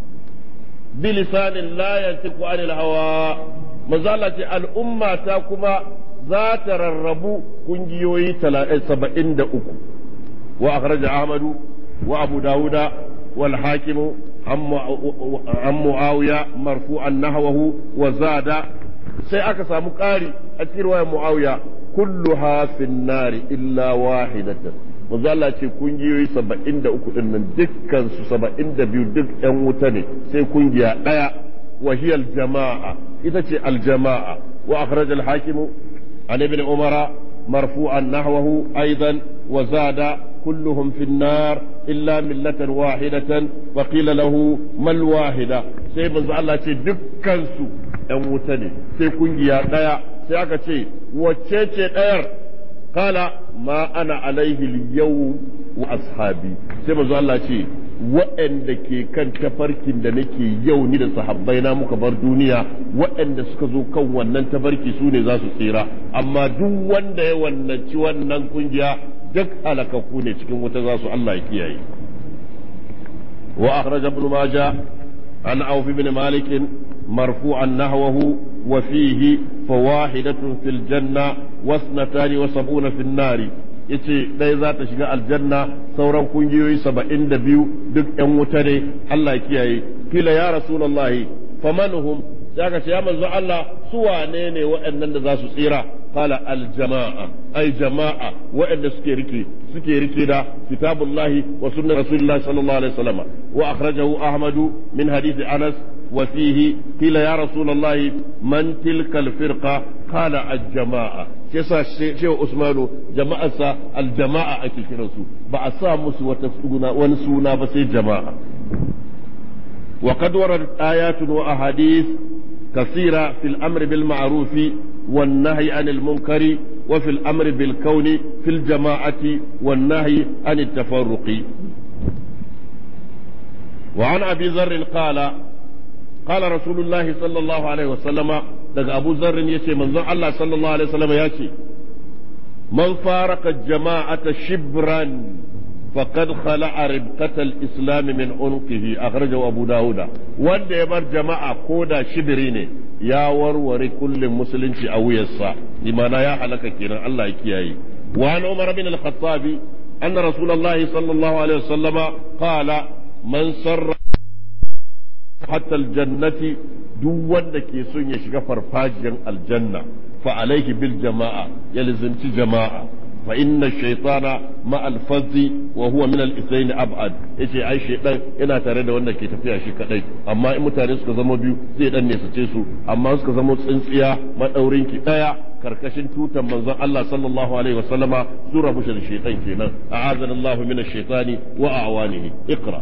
bilisanin la yantiqu anil hawa manzo Allah ce al'ummata kuma za ta rarrabu kungiyoyi 73 wa akhraja Ahmadu wa Abu Dawuda wal Hakim an Muawiya marfu'an nahwahu wa zada sai aka samu ƙari a cikin riwayar Muawiya kulluha fin nari illa wahidatan manzo Allah ce kungiyoyi 73 din nan dukkan su 72 duk ɗan wuta ne sai kungiya ɗaya wa hiya al jama'a ita ce al jama'a wa akhraj al hakim an ibn umara marfu'an nahwahu aidan wa zada كلهم في النار إلا ملة واحدة وقيل له ما الواحدة sai manzo Allah ce dukkan su ɗan wuta ne sai kungiya ɗaya sai aka ce wacce ce ɗayar kala ma ana alaihi yau wa ashabi sai manzo Allah ce waɗanda ke kan tafarkin da nake yau ni da sahabbai na muka bar duniya waɗanda suka zo kan wannan tafarki su ne za su tsira amma duk wanda ya wannaci wannan kungiya duk halakaku ne cikin wuta za su Allah ya kiyaye wa akhraj ibn majah an auf ibn malik marfu'an nahwahu wa fihi fawahidatun fil janna wa 72 fil nari yace dai za ta shiga aljanna sauran kungiyoyi 72 duk ɗan wuta ne Allah ya kiyaye kila ya rasulullahi famanhum sai ce ya manzo Allah su wane ne waɗannan da za su tsira قال الجماعة أي جماعة وإن سكي دا كتاب الله وسنة رسول الله صلى الله عليه وسلم وأخرجه أحمد من حديث أنس وفيه قيل يا رسول الله من تلك الفرقة قال الجماعة كيسا شيء أسمانه جماعة الجماعة أكي كرسو بأسا مسوة ونسونا بس جماعة وقد وردت آيات وأحاديث كثيرة في الأمر بالمعروف والنهي عن المنكر وفي الأمر بالكون في الجماعة والنهي عن التفرق وعن أبي ذر قال رسول الله صلى الله عليه وسلم لقى أبو ذر يشي من الله صلى الله عليه وسلم يشي من فارق الجماعة شبرا فقد خلع ربقة الإسلام من عنقه أخرجه أبو داود وان يبر جماعة كودا شبريني يا ورور كل مسلم أو يسا لما يا حلقة كنا الله يكياي وعن عمر بن الخطاب أن رسول الله صلى الله عليه وسلم قال من سر حتى الجنة دون دكي سن يشغفر فاجر الجنة فعليه بالجماعة يلزمت جماعة فإن الشيطان مع الفظ وهو من الاثنين أبعد yace ai shedan yana tare da wanda ke tafiya shi kadai amma in mutane suka zama biyu zai dan nesace su amma suka zama tsintsiya madaurin ki daya karkashin tutan manzon Allah sallallahu alaihi wasallama su rabu shi da shedan kenan a'azana Allah min ash-shaytani wa a'wanihi iqra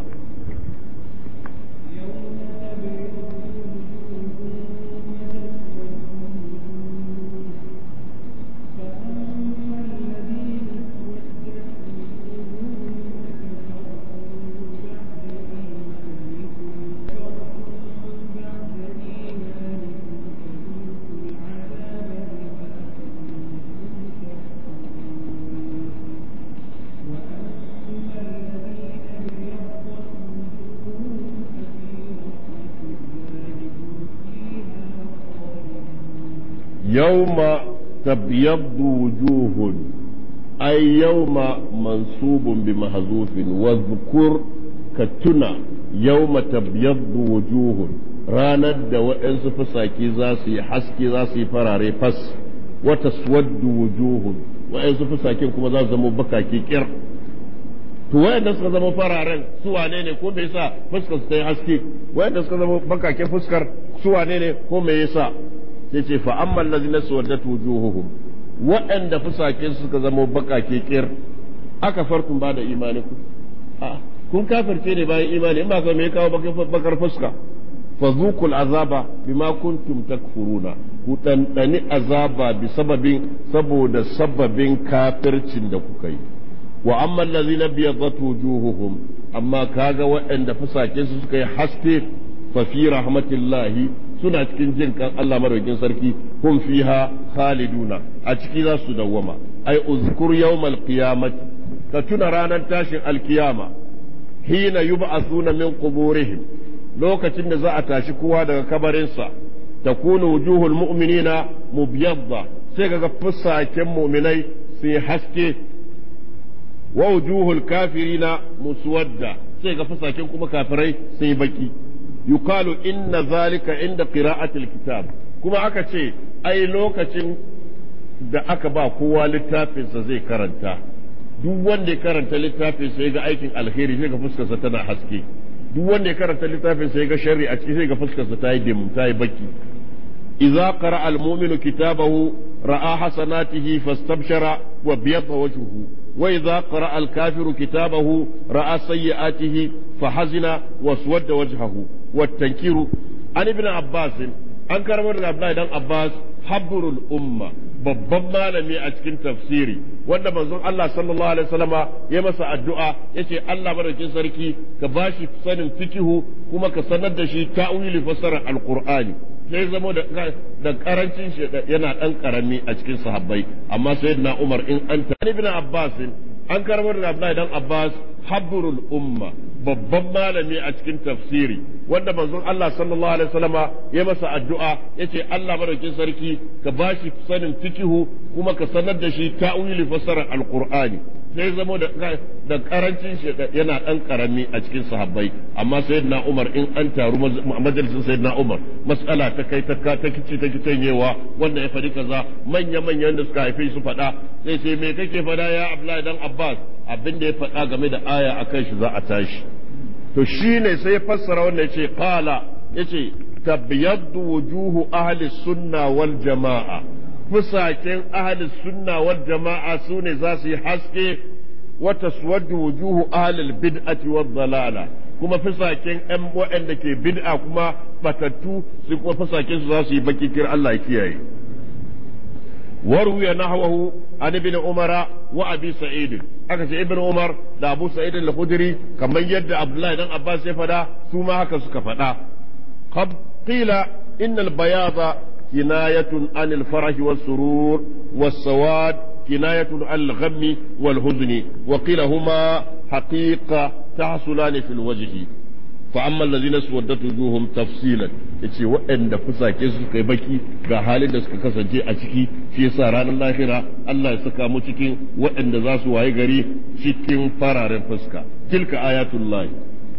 يوم تبيض وجوه أي يوم منصوب بمحذوف واذكر كتنا يوم تبيض وجوه ranar da waɗansu fusaki za su yi haske za su yi farare fas wata suwaddu wujuhun waɗansu fusakin kuma za su zama bakake kir to waɗanda suka zama fararen su wane ne ko me yasa fuskar su ta yi haske waɗanda suka zama bakake fuskar su wane ne ko me yasa sai ce fa amma allazina suwaddat wujuhuhum waɗanda fusakin suka zama bakake kir aka farkun ba da imani ku kun kafirce ne bayan imani in ba ka me kawo bakar fuska فذوقوا العذاب بما كنتم تكفرون ku ɗanɗani azaba bi sababin saboda sababin kafircin da kuka yi wa amma allazina biyaddat wujuhuhum amma kaga waɗanda fusake su suka yi haske fa fi rahmatillahi suna cikin jin kan Allah madaukakin sarki hum fiha khaliduna a ciki za su dawwama ai uzkur yawmal qiyamati ka tuna ranar tashin alkiyama hina yub'athuna min quburihim lokacin da za a tashi kowa daga kabarinsa takunu wujuhul mu'minina mubyadda sai kaga fusaken mu'minai sai haske wa wujuhul kafirina muswadda sai ga fusaken kuma kafirai sai baki yuqalu inna zalika inda qira'atil kitab kuma aka ce ai lokacin da aka ba kowa littafinsa zai karanta duk wanda ya karanta littafin sai ga aikin alheri sai ga fuskarsa tana haske duk wanda ya karanta littafin sai ga sharri a ciki sai ga fuskarsa ta yi dim ta yi baki idza qara al-mu'minu kitabahu ra'a hasanatihi fastabshara wa biyadda wajhuhu wa idza qara al-kafiru kitabahu ra'a sayyi'atihi fahazina wa suwadda wajhuhu wat-tankiru an ibn abbas an karbo daga abdullahi dan abbas habrul umma babban malami a cikin tafsiri wanda manzon Allah sallallahu alaihi wasallama ya masa addu'a yace Allah madaukakin sarki ka bashi sanin fikihu kuma ka sanar da shi ta'wili fasarar alqur'ani sai zama da karancin shi yana dan karami a cikin sahabbai amma sayyidina Umar in anta ibn Abbas an karbo daga Abdullahi dan Abbas habrul umma babban malami a cikin tafsiri wanda manzon Allah sallallahu alaihi wasallama ya masa addu'a yace Allah madaukakin sarki ka bashi sanin fikihu kuma ka sanar da shi ta'wili fasarar alqur'ani sai zama da karancin shi yana dan karami a cikin sahabbai amma sayyidina Umar in an taru majalisin sayyidina Umar mas'ala ta kai ta kici ta kitanyewa wanda ya fadi kaza manya da suka haife su fada sai sai me kake fada ya Abdullahi dan Abbas abin da ya fada game da aya akan shi za a tashi to shine sai ya fassara wannan yace qala yace tabyaddu wujuhu ahli sunna wal jamaa fusaken ahli sunna wal jamaa sune za su yi haske wa taswaddu wujuhu ahli bid'ati wad dalala kuma fusaken ɗan waɗanda ke bid'a kuma batattu su kuma fusaken su za su yi baki kir Allah ya kiyaye waruya nahwahu an ibn umara wa abi sa'id aka ce ibn umar da abu sa'id al-khudri kamar yadda abdullahi dan abbas ya fada su ma haka suka fada qila innal bayada kinayatun anil farahi was surur was sawad kinayatun al ghammi wal huzni wa qila huma haqiqa tahsulani fil wajhi fa amma allazina suwaddat wujuhum tafsilan yace waɗanda fusake su kai baki ga halin da suka kasance a ciki shi yasa ranar lahira Allah ya saka mu cikin waɗanda za su waye gari cikin fararen fuska tilka ayatullahi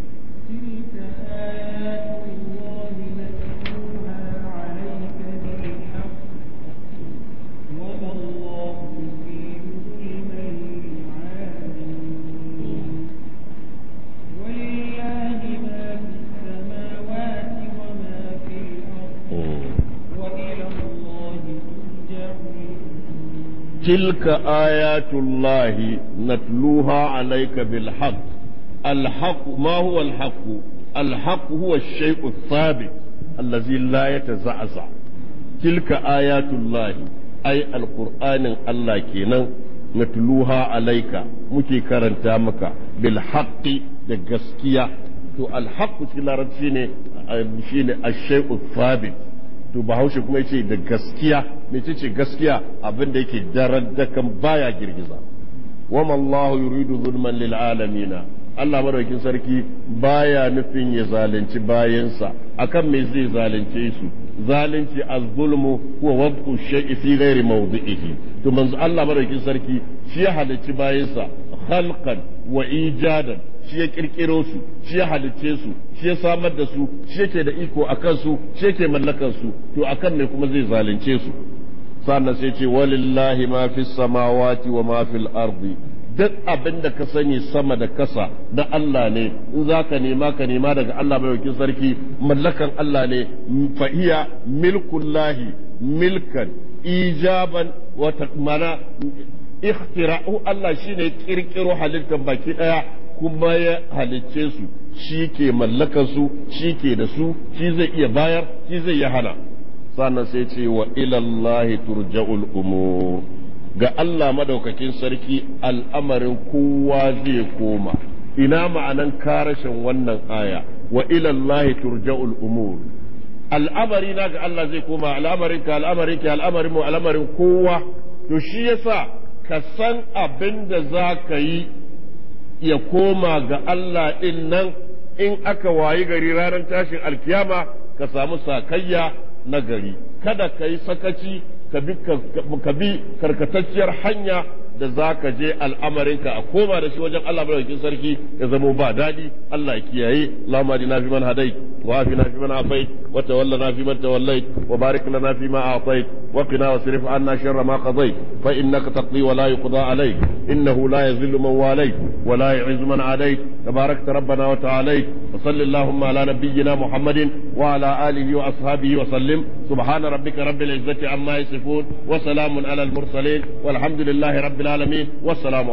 تلك آيات الله نتلوها عليك بالحق الحق ما هو الحق الحق هو الشيء الثابت الذي لا يتزعزع تلك آيات الله أي القرآن الله كينا نتلوها عليك مكي كرنتا مكا بالحق دقسكية الحق شيني الشيء الثابت to bahaushe kuma yace da gaskiya mece ce gaskiya abin da yake daren dakan baya girgiza wama Allah yuridu zulman lil alamin Allah madaukakin sarki baya nufin ya zalunci bayansa akan me zai zalunce su zalunci az-zulmu huwa wad'u shay'i fi ghairi mawdi'ihi to manzo Allah madaukakin sarki shi ya halicci bayansa khalqan wa ijadan shi ya kirkiro su shi ya halicce su shi ya samar da su shi yake da iko akan su shi yake mallakar su to akan ne kuma zai zalunce su sannan sai ce walillahi ma fis samawati wa ma fil ardi duk abin da ka sani sama da kasa da Allah ne in zaka nema ka nema daga Allah mai wakil sarki mallakan Allah ne fa iya milkullahi milkan ijaban wa mana ikhtira'u Allah shine kirkiro halittar baki daya kuma ya halicce su shi ke mallakar su shi ke da su shi zai iya bayar shi zai iya hana sannan sai ce wa ilallahi turja'ul umur, ga Allah madaukakin sarki al'amarin kowa zai koma. Ina ma'anan karashin wannan aya, wa ilallahi turja'ul umur, al'amari na ga Allah zai koma, al'amarin ka, al'amarin ki, al'amarin mu, al'amarin kowa. To shi yasa ka san abin da za ka yi ya koma ga Allah ɗin nan, in aka wayi gari ranar tashin alkiyama ka samu sakayya na gari. Kada ka yi sakaci ka bi karkatacciyar hanya da za ka je al'amarinka a koma da shi wajen Allah madaukakin sarki ya zamo ba daɗi. Allah ya kiyaye. Allahumma adina fi man hadait wa afina fi man afait wa tawallana fi man tawallait wa barik lana fi ma a'tait wa qina wasrif anna sharra ma qadait fa innaka taqdi wa la yuqda alayk innahu la yazillu man walayt wa la yu'izzu man adait tabarakta rabbana wa ta'alayt wa sallallahu ala nabiyyina muhammadin wa ala alihi wa ashabihi wa sallim subhana rabbika rabbil izzati amma yasifun wa salamun ala al mursalin walhamdulillahi rabbil العالمين والسلام عليكم.